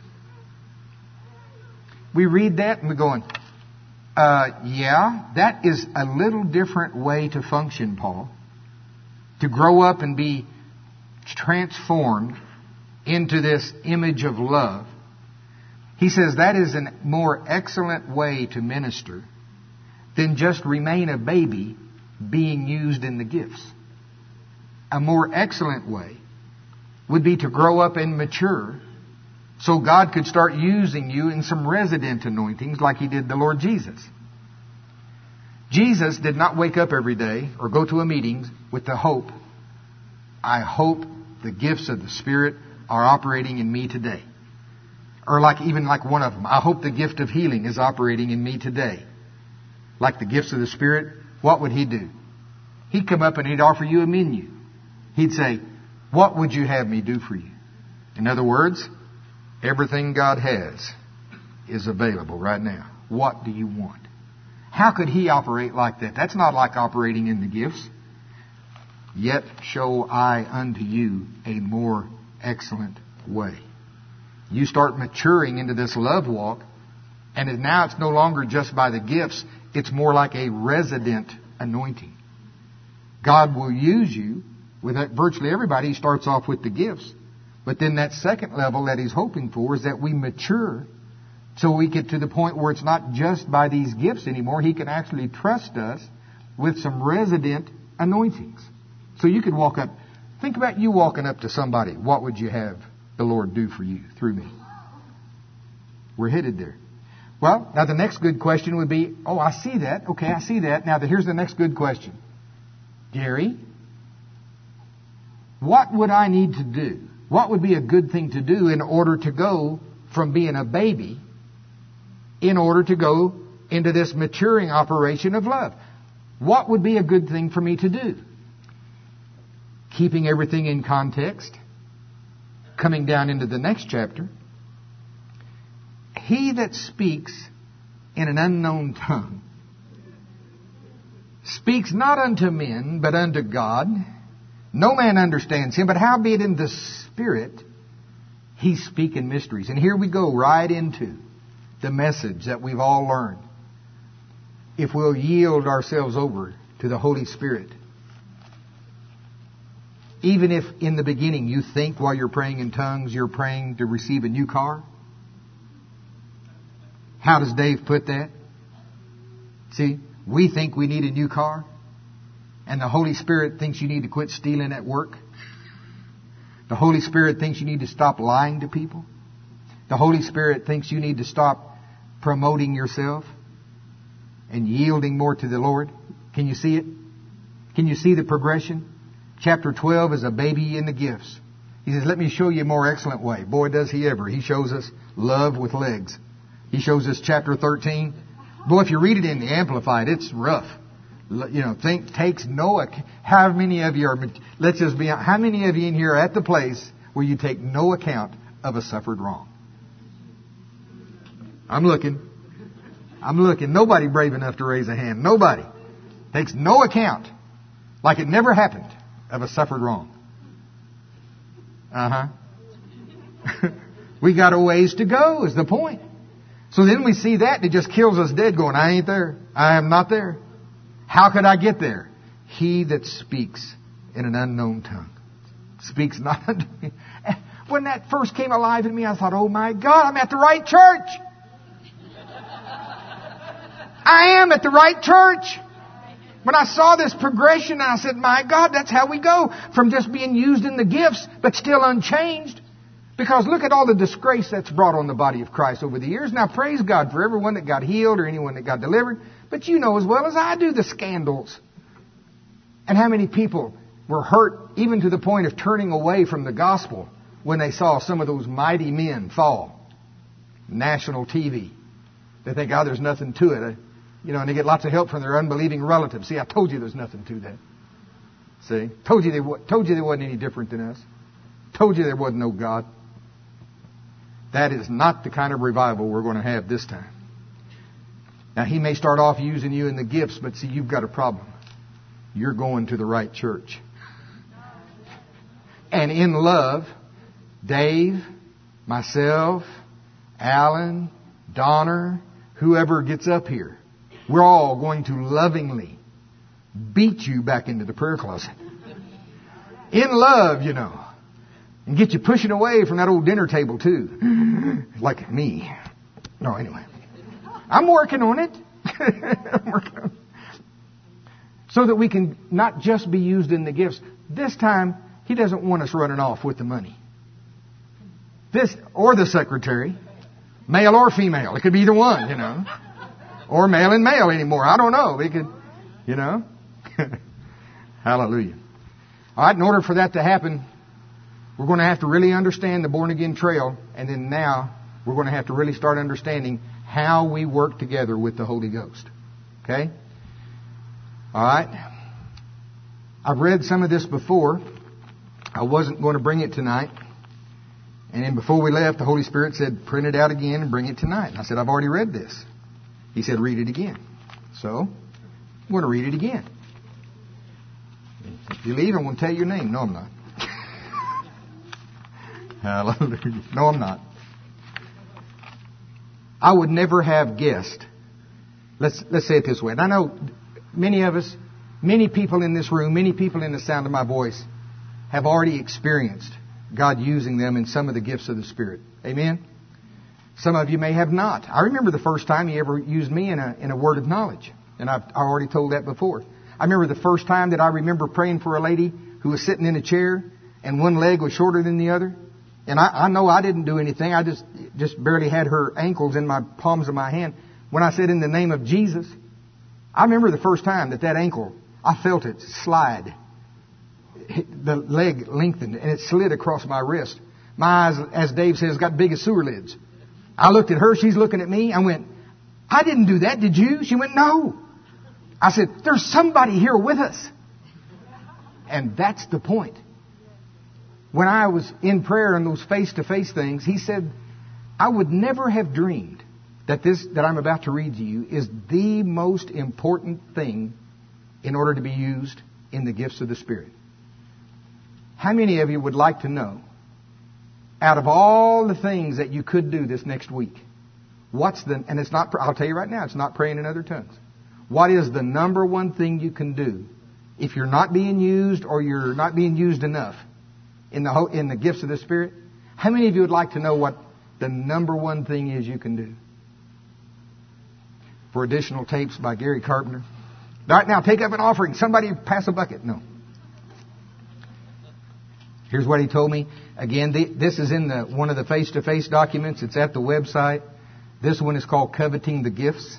We read that and we're going, yeah, that is a little different way to function, Paul. To grow up and be transformed into this image of love. He says that is a more excellent way to minister than just remain a baby being used in the gifts. A more excellent way would be to grow up and mature so God could start using you in some resident anointings like He did the Lord Jesus. Jesus did not wake up every day or go to a meeting with the hope, I hope the gifts of the Spirit are operating in me today. Or like one of them, I hope the gift of healing is operating in me today. Like the gifts of the Spirit, what would He do? He'd come up and He'd offer you a menu. He'd say, what would you have me do for you? In other words, everything God has is available right now. What do you want? How could He operate like that? That's not like operating in the gifts. Yet show I unto you a more excellent way. You start maturing into this love walk, and now it's no longer just by the gifts. It's more like a resident anointing. God will use you with virtually everybody. He starts off with the gifts. But then that second level that He's hoping for is that we mature so we get to the point where it's not just by these gifts anymore. He can actually trust us with some resident anointings. So you could walk up. Think about you walking up to somebody. What would you have the Lord do for you through me? We're headed there. Well, now the next good question would be, oh, I see that. Okay, I see that. Now here's the next good question. Gary, what would I need to do? What would be a good thing to do in order to go from being a baby in order to go into this maturing operation of love? What would be a good thing for me to do? Keeping everything in context, coming down into the next chapter. He that speaks in an unknown tongue speaks not unto men, but unto God. No man understands him, but howbeit in the Spirit he's speaking mysteries. And here we go right into the message that we've all learned. If we'll yield ourselves over to the Holy Spirit. Even if in the beginning you think while you're praying in tongues, you're praying to receive a new car. How does Dave put that? See, we think we need a new car. And the Holy Spirit thinks you need to quit stealing at work. The Holy Spirit thinks you need to stop lying to people. The Holy Spirit thinks you need to stop promoting yourself and yielding more to the Lord. Can you see it? Can you see the progression? Chapter 12 is a baby in the gifts. He says, let me show you a more excellent way. Boy, does he ever. He shows us love with legs. He shows us chapter 13. Boy, if you read it in the Amplified, it's rough. You know, takes no account. How many of you are, let's just be honest, how many of you in here are at the place where you take no account of a suffered wrong? I'm looking. Nobody brave enough to raise a hand. Nobody. Takes no account. Like it never happened of a suffered wrong. We got a ways to go is the point. So then we see that and it just kills us dead going, I ain't there. I am not there. How could I get there? He that speaks in an unknown tongue speaks not unto me. When that first came alive in me, I thought, oh my God, I'm at the right church. I am at the right church. When I saw this progression, I said, my God, that's how we go from just being used in the gifts, but still unchanged. Because look at all the disgrace that's brought on the body of Christ over the years. Now, praise God for everyone that got healed or anyone that got delivered. But you know as well as I do the scandals. And how many people were hurt even to the point of turning away from the gospel when they saw some of those mighty men fall. National TV. They think, oh, there's nothing to it. You know, and they get lots of help from their unbelieving relatives. See, I told you there's nothing to that. See? Told you they wasn't any different than us. Told you there wasn't no God. That is not the kind of revival we're going to have this time. Now, He may start off using you in the gifts, but see, you've got a problem. You're going to the right church. And in love, Dave, myself, Alan, Donner, whoever gets up here, we're all going to lovingly beat you back into the prayer closet. In love, you know. And get you pushing away from that old dinner table, too. Like me. No, anyway. I'm working on it. So that we can not just be used in the gifts. This time, He doesn't want us running off with the money. This, or the secretary. Male or female. It could be either one, you know. Or male and male anymore. I don't know. We could, you know. Hallelujah. All right, in order for that to happen, we're going to have to really understand the born-again trail. And then now, we're going to have to really start understanding how we work together with the Holy Ghost. Okay? All right. I've read some of this before. I wasn't going to bring it tonight. And then before we left, the Holy Spirit said, print it out again and bring it tonight. And I said, I've already read this. He said, read it again. So, I'm going to read it again. If you leave, I'm going to tell you your name. No, I'm not. Hallelujah. No, I'm not. I would never have guessed. Let's say it this way. And I know many of us, Many people in this room, many people in the sound of my voice have already experienced God using them in some of the gifts of the Spirit. Amen? Some of you may have not. I remember the first time He ever used me in a word of knowledge. And I've already told that before. I remember the first time that I remember praying for a lady who was sitting in a chair and one leg was shorter than the other. And I know I didn't do anything. I just barely had her ankles in my palms of my hand. When I said, in the name of Jesus, I remember the first time that ankle, I felt it slide. The leg lengthened and it slid across my wrist. My eyes, as Dave says, got big as sewer lids. I looked at her. She's looking at me. I went, I didn't do that. Did you? She went, no. I said, there's somebody here with us. And that's the point. When I was in prayer and those face-to-face things, he said, I would never have dreamed that this that I'm about to read to you is the most important thing in order to be used in the gifts of the Spirit. How many of you would like to know, out of all the things that you could do this next week, and it's not, I'll tell you right now, it's not praying in other tongues. What is the number one thing you can do if you're not being used or you're not being used enough in the gifts of the Spirit? How many of you would like to know what the number one thing is you can do? For additional tapes by Gary Carpenter. Right now, take up an offering. Somebody pass a bucket. No. Here's what he told me. Again, this is in one of the face-to-face documents. It's at the website. This one is called Coveting the Gifts.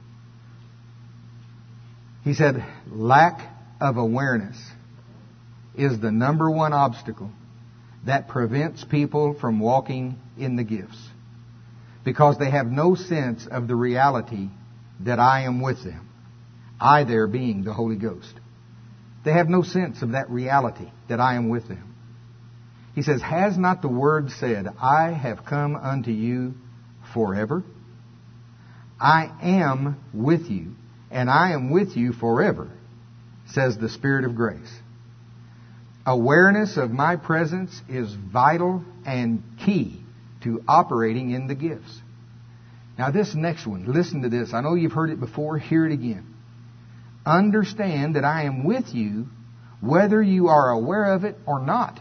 He said, lack of awareness is the number one obstacle that prevents people from walking in the gifts, because they have no sense of the reality that I am with them. I there being the Holy Ghost. They have no sense of that reality that I am with them. He says, has not the Word said, I have come unto you forever? I am with you, and I am with you forever, says the Spirit of grace. Awareness of my presence is vital and key to operating in the gifts. Now this next one, listen to this. I know you've heard it before, hear it again. Understand that I am with you whether you are aware of it or not.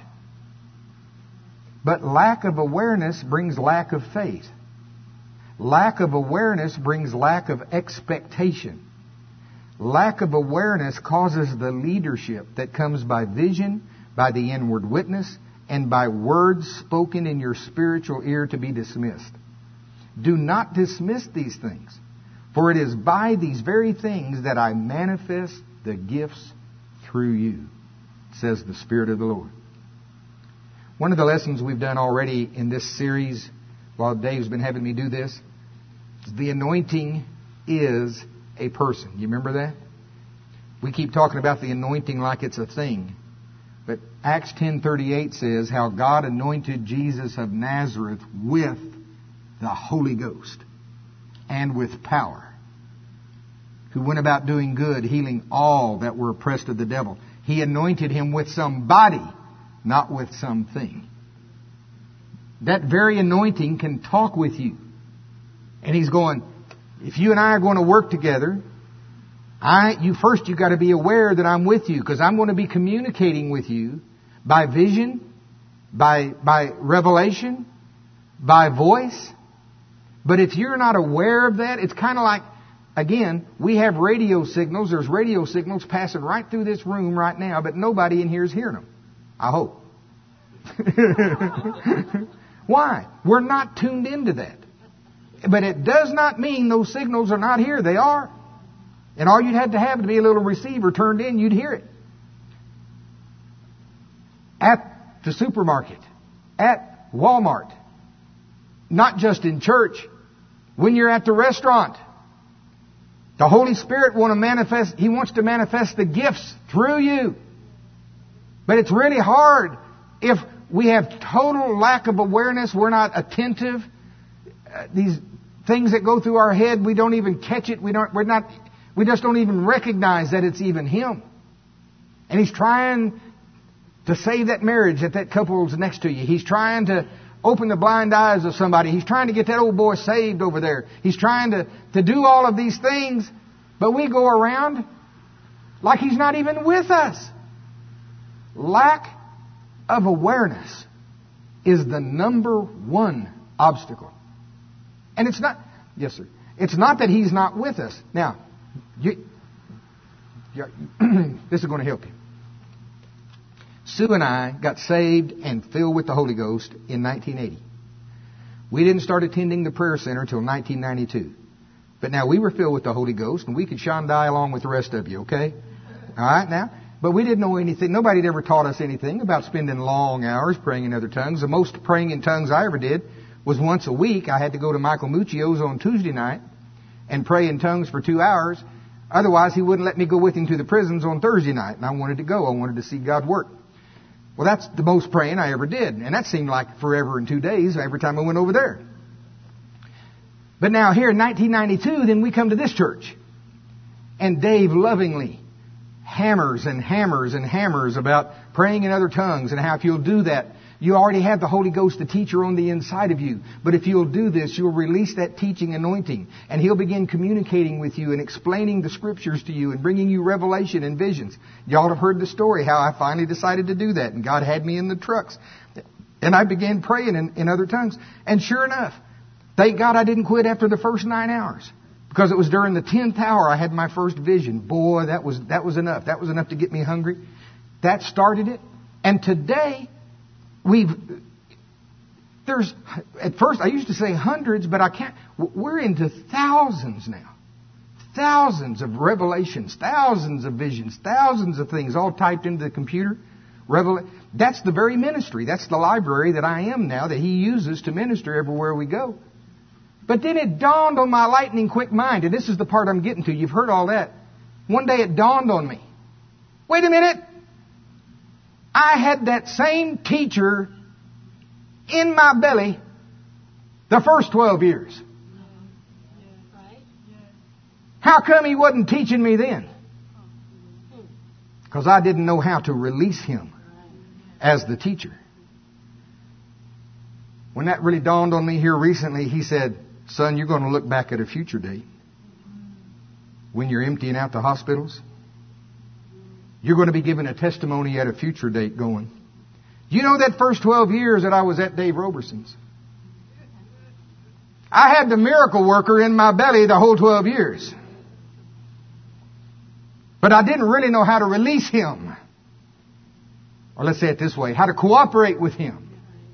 But lack of awareness brings lack of faith. Lack of awareness brings lack of expectation. Lack of awareness causes the leadership that comes by vision, by the inward witness, and by words spoken in your spiritual ear to be dismissed. Do not dismiss these things, for it is by these very things that I manifest the gifts through you, says the Spirit of the Lord. One of the lessons we've done already in this series, while Dave's been having me do this, is the anointing is a person. You remember that? We keep talking about the anointing like it's a thing. But Acts 10:38 says how God anointed Jesus of Nazareth with the Holy Ghost and with power, who went about doing good, healing all that were oppressed of the devil. He anointed him with somebody, not with something. That very anointing can talk with you. And he's going, if you and I are going to work together, you got to be aware that I'm with you, because I'm going to be communicating with you by vision, by revelation, by voice. But if you're not aware of that, it's kind of like, again, we have radio signals. There's radio signals passing right through this room right now, but nobody in here is hearing them. I hope. Why? We're not tuned into that. But it does not mean those signals are not here. They are. And all you'd have to be a little receiver turned in, you'd hear it. At the supermarket, at Walmart, not just in church, when you're at the restaurant, the Holy Spirit He wants to manifest the gifts through you. But it's really hard if we have total lack of awareness, we're not attentive. These things that go through our head, we don't even catch it. We just don't even recognize that it's even Him. And He's trying to save that marriage that couple's next to you. He's trying to open the blind eyes of somebody. He's trying to get that old boy saved over there. He's trying to do all of these things. But we go around Like He's not even with us. Lack of awareness is the number one obstacle. And it's not, yes sir, it's not that He's not with us. Now, this is going to help you. Sue and I got saved and filled with the Holy Ghost in 1980. We didn't start attending the prayer center until 1992. But now we were filled with the Holy Ghost and we could shandai along with the rest of you, okay? All right now? But we didn't know anything. Nobody had ever taught us anything about spending long hours praying in other tongues. The most praying in tongues I ever did was once a week. I had to go to Michael Muccio's on Tuesday night and pray in tongues for 2 hours. Otherwise, he wouldn't let me go with him to the prisons on Thursday night. And I wanted to go. I wanted to see God work. Well, that's the most praying I ever did. And that seemed like forever and 2 days every time I went over there. But now here in 1992, then we come to this church. And Dave lovingly hammers and hammers and hammers about praying in other tongues and how if you'll do that, you already have the Holy Ghost, the teacher on the inside of you. But if you'll do this, you'll release that teaching anointing. And He'll begin communicating with you and explaining the Scriptures to you and bringing you revelation and visions. Y'all have heard the story how I finally decided to do that. And God had me in the trucks. And I began praying in other tongues. And sure enough, thank God I didn't quit after the first 9 hours. Because it was during the 10th hour I had my first vision. Boy, that was enough. That was enough to get me hungry. That started it. And today, at first I used to say hundreds, but I can't. We're into thousands now. Thousands of revelations, thousands of visions, thousands of things all typed into the computer. That's the very ministry. That's the library that I am now that He uses to minister everywhere we go. But then it dawned on my lightning quick mind, and this is the part I'm getting to. You've heard all that. One day it dawned on me. Wait a minute. I had that same teacher in my belly the first 12 years. How come he wasn't teaching me then? Because I didn't know how to release him as the teacher. When that really dawned on me here recently, he said, son, you're going to look back at a future date when you're emptying out the hospitals. You're going to be given a testimony at a future date going, you know that first 12 years that I was at Dave Roberson's? I had the miracle worker in my belly the whole 12 years. But I didn't really know how to release him. Or let's say it this way, how to cooperate with him.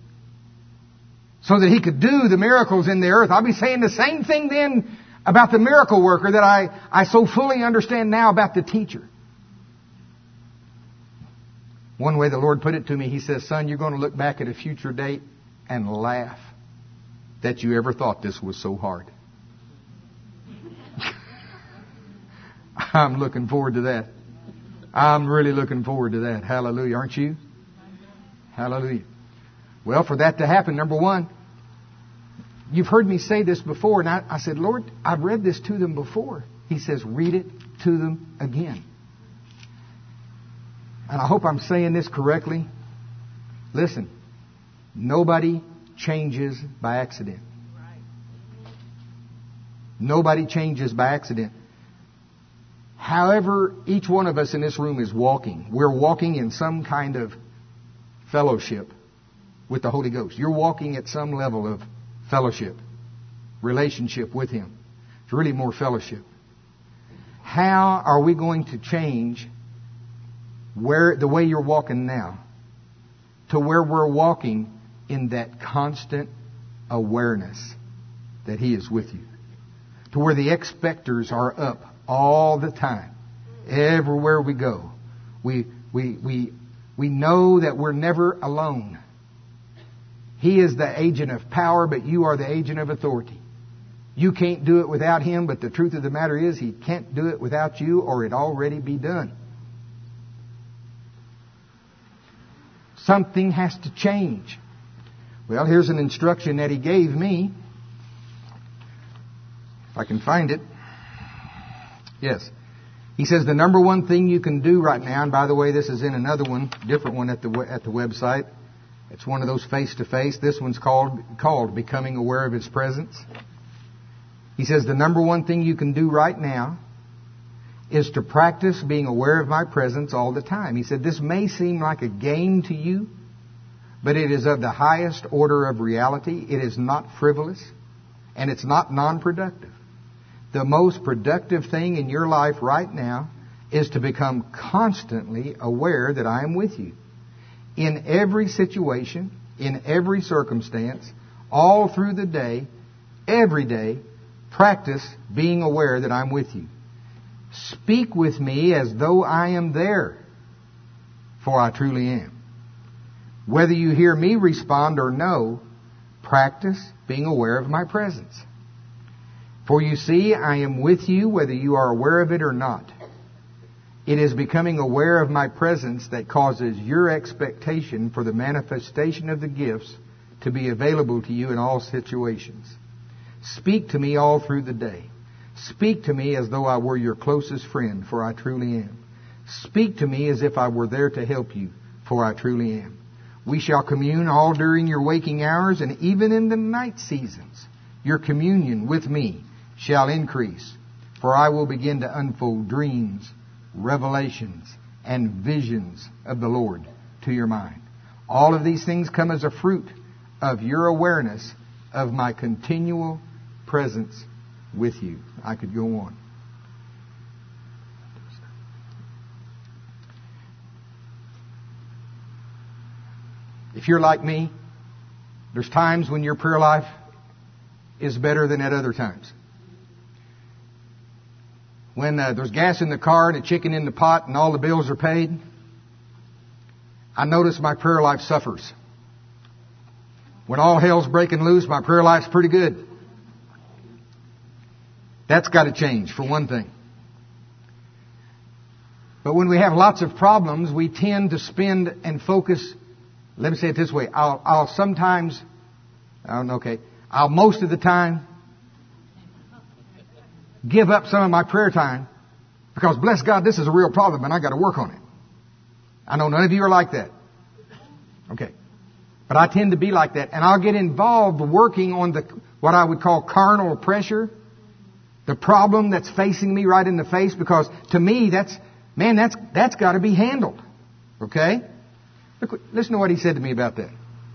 So that he could do the miracles in the earth. I'll be saying the same thing then about the miracle worker that I so fully understand now about the teacher. One way the Lord put it to me, He says, son, you're going to look back at a future date and laugh that you ever thought this was so hard. I'm looking forward to that. I'm really looking forward to that. Hallelujah. Aren't you? Hallelujah. Well, for that to happen, number one, you've heard me say this before, and I said, Lord, I've read this to them before. He says, read it to them again. And I hope I'm saying this correctly. Listen, nobody changes by accident. Nobody changes by accident. However, each one of us in this room is walking. We're walking in some kind of fellowship with the Holy Ghost. You're walking at some level of fellowship, relationship with Him. It's really more fellowship. How are we going to change the way you're walking now to where we're walking in that constant awareness that He is with you? To where the expectors are up all the time. Everywhere we go. We know that we're never alone. He is the agent of power, but you are the agent of authority. You can't do it without Him, but the truth of the matter is He can't do it without you, or it'd already be done. Something has to change. Well, here's an instruction that He gave me. If I can find it. Yes. He says the number one thing you can do right now, and by the way, this is in another one, different one at the website. It's one of those face-to-face. This one's called Becoming Aware of His Presence. He says the number one thing you can do right now is to practice being aware of my presence all the time. He said, this may seem like a game to you, but it is of the highest order of reality. It is not frivolous, and it's not non-productive. The most productive thing in your life right now is to become constantly aware that I am with you. In every situation, in every circumstance, all through the day, every day, practice being aware that I'm with you. Speak with me as though I am there, for I truly am. Whether you hear me respond or no, practice being aware of my presence. For you see, I am with you whether you are aware of it or not. It is becoming aware of my presence that causes your expectation for the manifestation of the gifts to be available to you in all situations. Speak to me all through the day. Speak to me as though I were your closest friend, for I truly am. Speak to me as if I were there to help you, for I truly am. We shall commune all during your waking hours, and even in the night seasons. Your communion with me shall increase, for I will begin to unfold dreams, revelations, and visions of the Lord to your mind. All of these things come as a fruit of your awareness of my continual presence with you. I could go on. If you're like me, there's times when your prayer life is better than at other times. When there's gas in the car and a chicken in the pot and all the bills are paid, I notice my prayer life suffers. When all hell's breaking loose, my prayer life's pretty good. That's got to change, for one thing. But when we have lots of problems, we tend to spend and focus. Let me say it this way. I'll most of the time give up some of my prayer time because, bless God, this is a real problem and I got to work on it. I know none of you are like that. Okay. But I tend to be like that, and I'll get involved working on what I would call carnal pressure, the problem that's facing me right in the face, because to me that's got to be handled. Okay? Listen to what he said to me about that.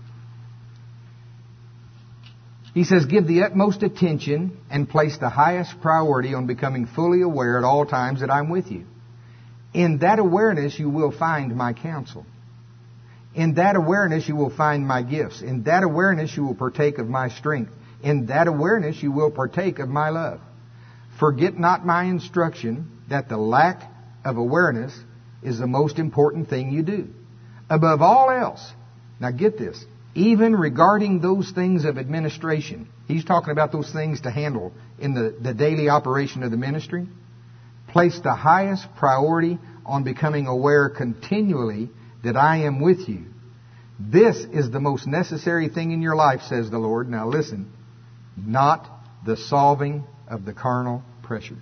He says, give the utmost attention and place the highest priority on becoming fully aware at all times that I'm with you. In that awareness, you will find my counsel. In that awareness, you will find my gifts. In that awareness, you will partake of my strength. In that awareness, you will partake of my love. Forget not my instruction that the lack of awareness is the most important thing you do. Above all else, now get this, even regarding those things of administration, he's talking about those things to handle in the daily operation of the ministry, place the highest priority on becoming aware continually that I am with you. This is the most necessary thing in your life, says the Lord. Now listen, not the solving of the carnal pressures.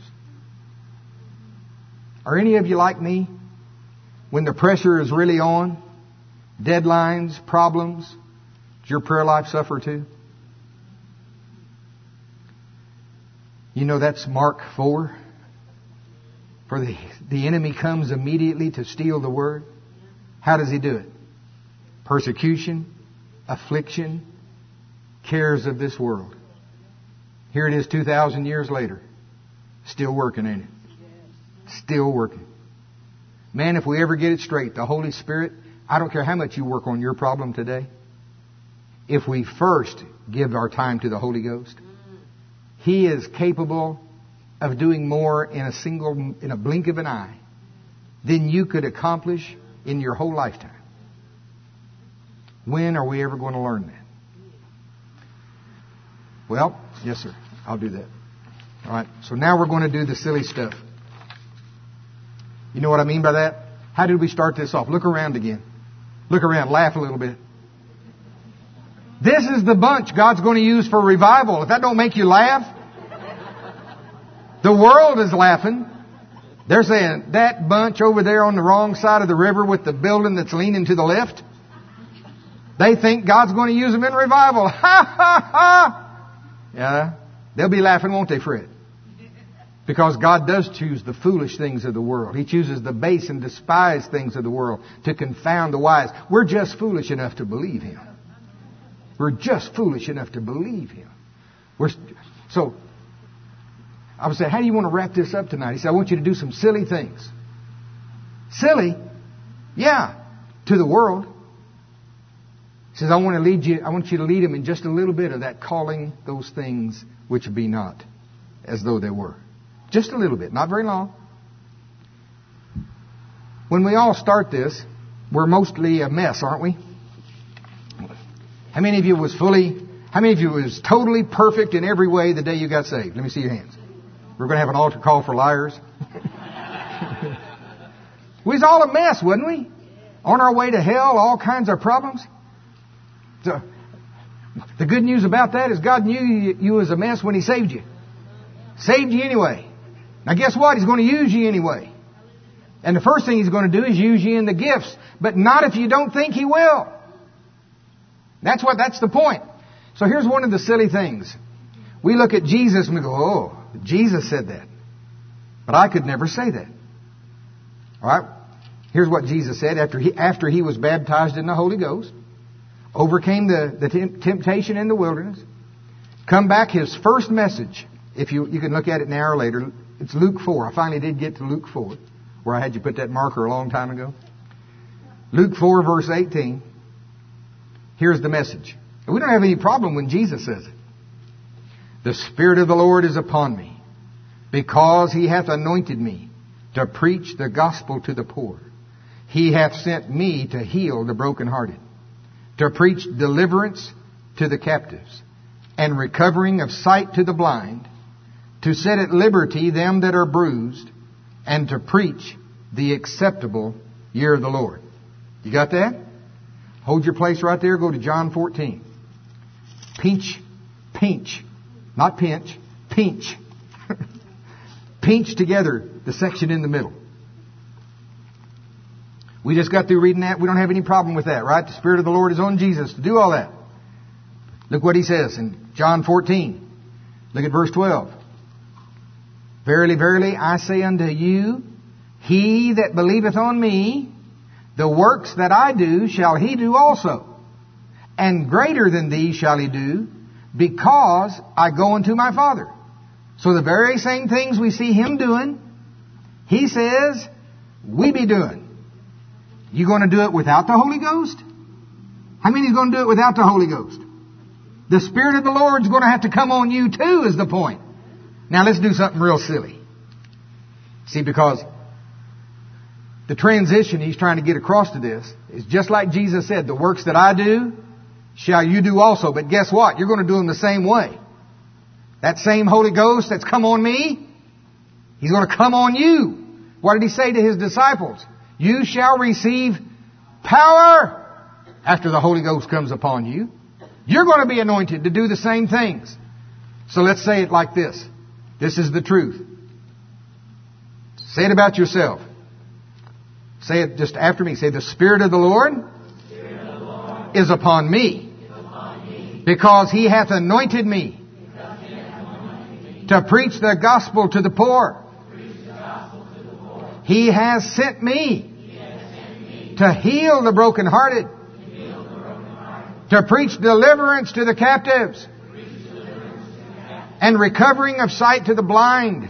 Are any of you like me? When the pressure is really on, deadlines, problems, does your prayer life suffer too? You know that's Mark 4. For the enemy comes immediately to steal the word. How does he do it? Persecution, affliction, cares of this world. Here it is 2,000 years later. Still working, ain't it? Still working. Man, if we ever get it straight, the Holy Spirit, I don't care how much you work on your problem today, if we first give our time to the Holy Ghost, He is capable of doing more in a blink of an eye than you could accomplish in your whole lifetime. When are we ever going to learn that? Well, yes, sir. I'll do that. All right. So now we're going to do the silly stuff. You know what I mean by that? How did we start this off? Look around again. Look around. Laugh a little bit. This is the bunch God's going to use for revival. If that don't make you laugh, the world is laughing. They're saying, that bunch over there on the wrong side of the river with the building that's leaning to the left, they think God's going to use them in revival. Ha, ha, ha. Yeah. They'll be laughing, won't they, Fred? Because God does choose the foolish things of the world. He chooses the base and despised things of the world to confound the wise. We're just foolish enough to believe Him. We're just foolish enough to believe Him. So, I would say, how do you want to wrap this up tonight? He said, I want you to do some silly things. Silly? Yeah, to the world. He says, I want you to lead them in just a little bit of that, calling those things which be not as though they were. Just a little bit, not very long. When we all start this, we're mostly a mess, aren't we? How many of you was totally perfect in every way the day you got saved? Let me see your hands. We're going to have an altar call for liars. We was all a mess, wasn't we? On our way to hell, all kinds of problems. So, the good news about that is God knew you was a mess when He saved you. Saved you anyway. Now guess what? He's going to use you anyway. And the first thing He's going to do is use you in the gifts. But not if you don't think He will. That's the point. So here's one of the silly things. We look at Jesus and we go, oh, Jesus said that. But I could never say that. Alright? Here's what Jesus said after he was baptized in the Holy Ghost. Overcame the temptation in the wilderness. Come back, His first message. If you can look at it now or later. It's Luke 4. I finally did get to Luke 4, where I had you put that marker a long time ago. Luke 4, verse 18. Here's the message. We don't have any problem when Jesus says it. The Spirit of the Lord is upon me, because He hath anointed me to preach the gospel to the poor. He hath sent me to heal the brokenhearted, to preach deliverance to the captives, and recovering of sight to the blind, to set at liberty them that are bruised, and to preach the acceptable year of the Lord. You got that? Hold your place right there. Go to John 14. Pinch. Not pinch. Pinch. Pinch together the section in the middle. We just got through reading that. We don't have any problem with that, right? The Spirit of the Lord is on Jesus to do all that. Look what He says in John 14. Look at verse 12. Verily, verily, I say unto you, he that believeth on me, the works that I do shall he do also. And greater than these shall he do, because I go unto my Father. So the very same things we see Him doing, He says, we be doing. You going to do it without the Holy Ghost? How many is going to do it without the Holy Ghost? The Spirit of the Lord is going to have to come on you too, is the point. Now let's do something real silly. See, because the transition He's trying to get across to this is just like Jesus said, the works that I do, shall you do also. But guess what? You're going to do them the same way. That same Holy Ghost that's come on me, He's going to come on you. What did He say to His disciples? You shall receive power after the Holy Ghost comes upon you. You're going to be anointed to do the same things. So let's say it like this. This is the truth. Say it about yourself. Say it just after me. Say, the Spirit of the Lord is upon me, because He hath anointed me to preach the gospel to the poor. He has sent me to heal the brokenhearted, to preach deliverance to the captives, and recovering of sight to the blind,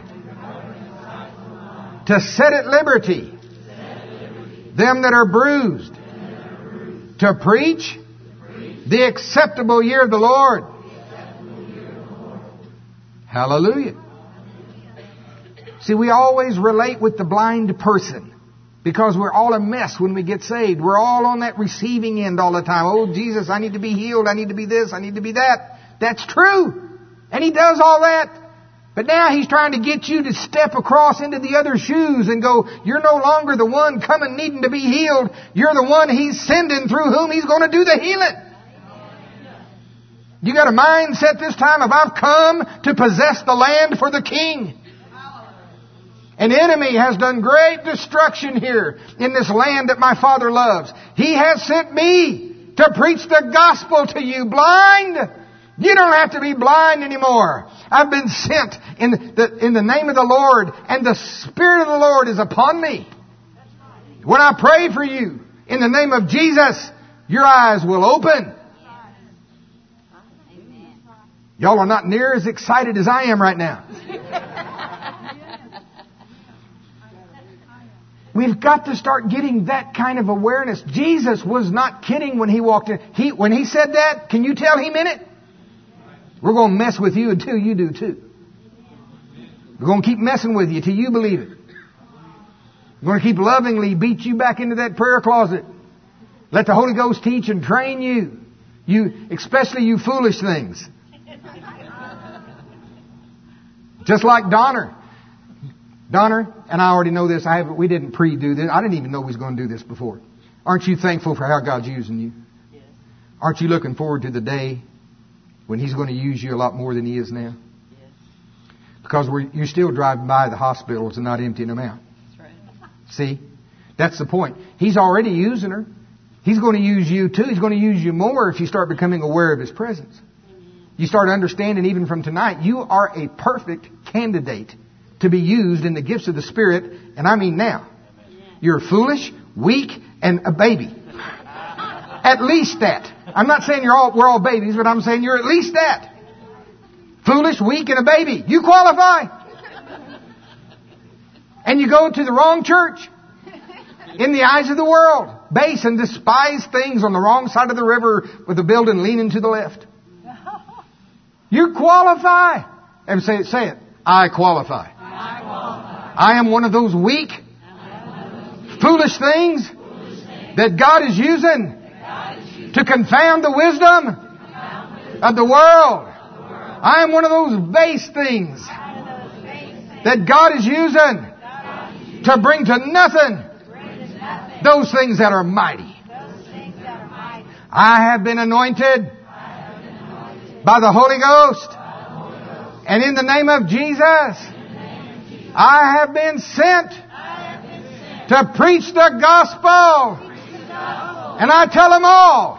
to set at liberty them that are bruised, to preach the acceptable year of the Lord. Hallelujah. See, we always relate with the blind person, because we're all a mess when we get saved. We're all on that receiving end all the time. Oh, Jesus, I need to be healed. I need to be this. I need to be that. That's true. And He does all that. But now He's trying to get you to step across into the other shoes and go, you're no longer the one coming needing to be healed. You're the one He's sending through whom He's going to do the healing. You got a mindset this time of, I've come to possess the land for the King. An enemy has done great destruction here in this land that my Father loves. He has sent me to preach the gospel to you blind. You don't have to be blind anymore. I've been sent in the name of the Lord, and the Spirit of the Lord is upon me. When I pray for you, in the name of Jesus, your eyes will open. Y'all are not near as excited as I am right now. We've got to start getting that kind of awareness. Jesus was not kidding when He walked in. When He said that, can you tell He meant it? We're going to mess with you until you do too. We're going to keep messing with you till you believe it. We're going to keep lovingly beat you back into that prayer closet. Let the Holy Ghost teach and train you. Especially you foolish things. Just like Donner. Donner, and I already know this, we didn't pre-do this. I didn't even know we was going to do this before. Aren't you thankful for how God's using you? Yes. Aren't you looking forward to the day when He's going to use you a lot more than He is now? Yes. Because you're still driving by the hospitals and not emptying them out. That's right. See? That's the point. He's already using her. He's going to use you too. He's going to use you more if you start becoming aware of His presence. You start understanding even from tonight, you are a perfect candidate to be used in the gifts of the Spirit, and I mean now. You're foolish, weak, and a baby. At least that. I'm not saying we're all babies, but I'm saying you're at least that. Foolish, weak, and a baby. You qualify. And you go to the wrong church. In the eyes of the world. Base and despise things on the wrong side of the river with the building leaning to the left. You qualify. And say it. I qualify. I am one of those weak, foolish things that God is using to confound the wisdom of the world. I am one of those base things that God is using to bring to nothing those things that are mighty. I have been anointed by the Holy Ghost. And in the name of Jesus, I have been sent to preach the gospel. And I tell them all,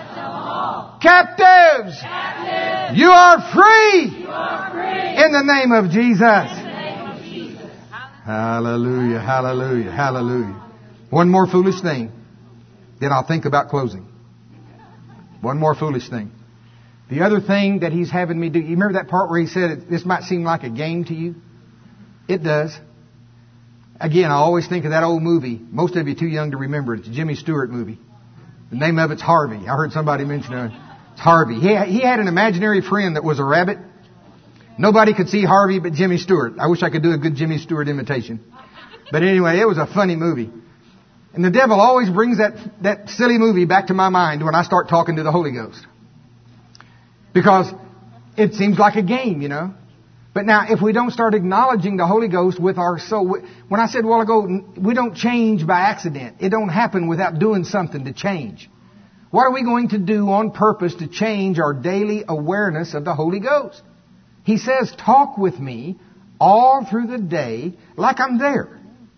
captives, you are free in the name of Jesus. Hallelujah, hallelujah, hallelujah. One more foolish thing, then I'll think about closing. One more foolish thing. The other thing that He's having me do, you remember that part where He said, this might seem like a game to you? It does. Again, I always think of that old movie. Most of you are too young to remember it. It's a Jimmy Stewart movie. The name of it's Harvey. I heard somebody mention it. It's Harvey. He had an imaginary friend that was a rabbit. Nobody could see Harvey but Jimmy Stewart. I wish I could do a good Jimmy Stewart imitation. But anyway, it was a funny movie. And the devil always brings that silly movie back to my mind when I start talking to the Holy Ghost. Because it seems like a game, you know. But now, if we don't start acknowledging the Holy Ghost with our soul, when I said a while ago, we don't change by accident. It don't happen without doing something to change. What are we going to do on purpose to change our daily awareness of the Holy Ghost? He says, talk with me all through the day like I'm there.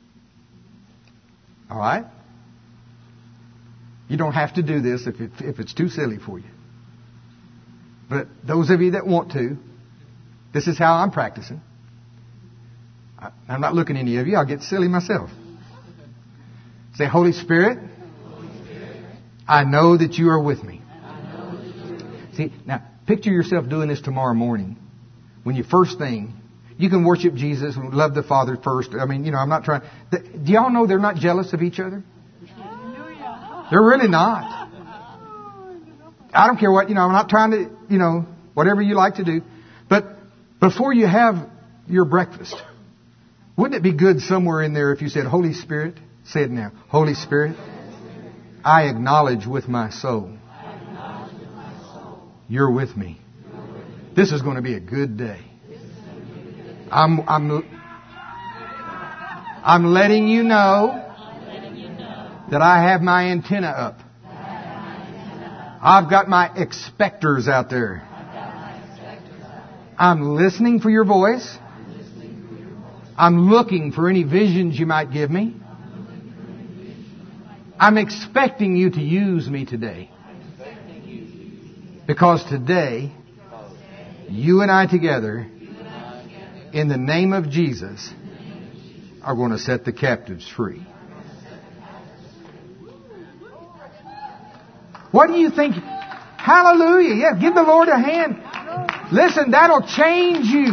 All right? You don't have to do this if it's too silly for you. But those of you that want to, this is how I'm practicing. I'm not looking at any of you. I'll get silly myself. Say, Holy Spirit, I know that you are with me. See, now, picture yourself doing this tomorrow morning. When you first thing, you can worship Jesus and love the Father first. I mean, you know, I'm not trying. Do y'all know they're not jealous of each other? They're really not. I don't care what, you know, I'm not trying to, you know, whatever you like to do. But before you have your breakfast, wouldn't it be good somewhere in there if you said, Holy Spirit, say it now, Holy Spirit, I acknowledge with my soul, you're with me. This is going to be a good day. I'm letting you know that I have my antenna up. I've got my expectors out there. I'm listening for your voice. I'm looking for any visions you might give me. I'm expecting you to use me today. Because today you and I together, in the name of Jesus, are going to set the captives free. What do you think? Hallelujah. Yeah, give the Lord a hand. Listen, that'll change you.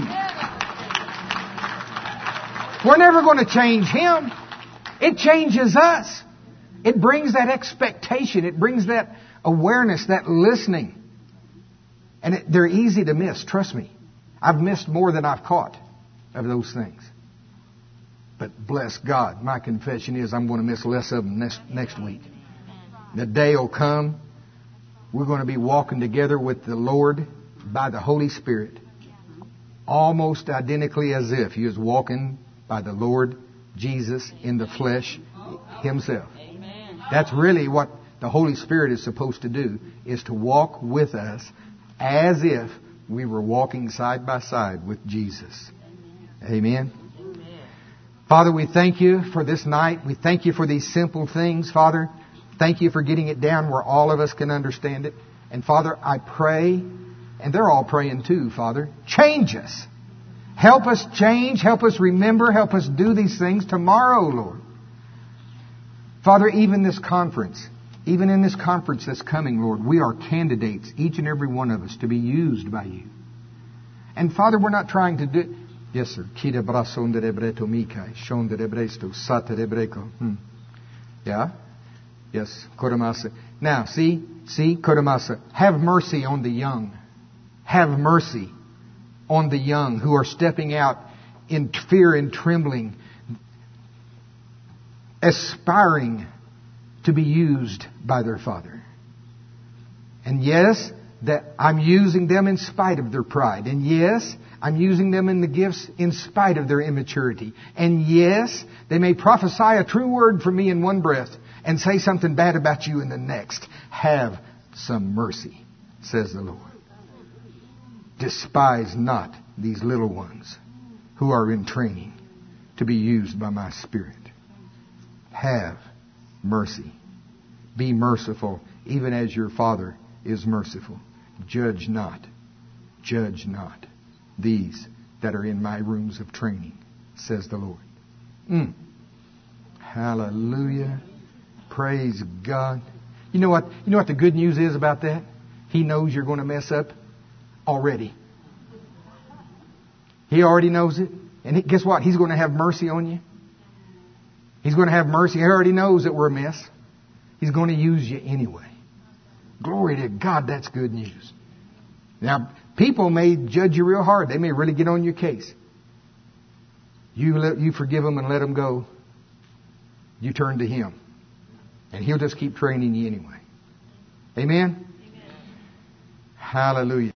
We're never going to change Him. It changes us. It brings that expectation. It brings that awareness, that listening. And they're easy to miss. Trust me. I've missed more than I've caught of those things. But bless God, my confession is I'm going to miss less of them next week. The day will come. We're going to be walking together with the Lord by the Holy Spirit. Almost identically as if He was walking by the Lord Jesus in the flesh Himself. That's really what the Holy Spirit is supposed to do, is to walk with us as if we were walking side by side with Jesus. Amen. Father, we thank You for this night. We thank You for these simple things, Father. Thank You for getting it down where all of us can understand it. And Father, I pray, and they're all praying too, Father, change us. Help us change. Help us remember. Help us do these things tomorrow, Lord. Father, even in this conference that's coming, Lord, we are candidates, each and every one of us, to be used by You. And Father, we're not trying to do... Yes, sir. Yeah? Yes. Kodamasa. Now, see, Kodamasa. Have mercy on the young. Have mercy on the young who are stepping out in fear and trembling, aspiring to be used by their Father. And yes, that I'm using them in spite of their pride. And yes, I'm using them in the gifts in spite of their immaturity. And yes, they may prophesy a true word from me in one breath and say something bad about you in the next. Have some mercy, says the Lord. Despise not these little ones who are in training to be used by my Spirit. Have mercy. Be merciful, even as your Father is merciful. Judge not these that are in my rooms of training, says the Lord. Hallelujah. Praise God. You know what the good news is about that? He knows you're going to mess up already. He already knows it. And guess what? He's going to have mercy on you. He's going to have mercy. He already knows that we're a mess. He's going to use you anyway. Glory to God, that's good news. Now, people may judge you real hard. They may really get on your case. You forgive them and let them go. You turn to Him. And He'll just keep training you anyway. Amen? Amen. Hallelujah.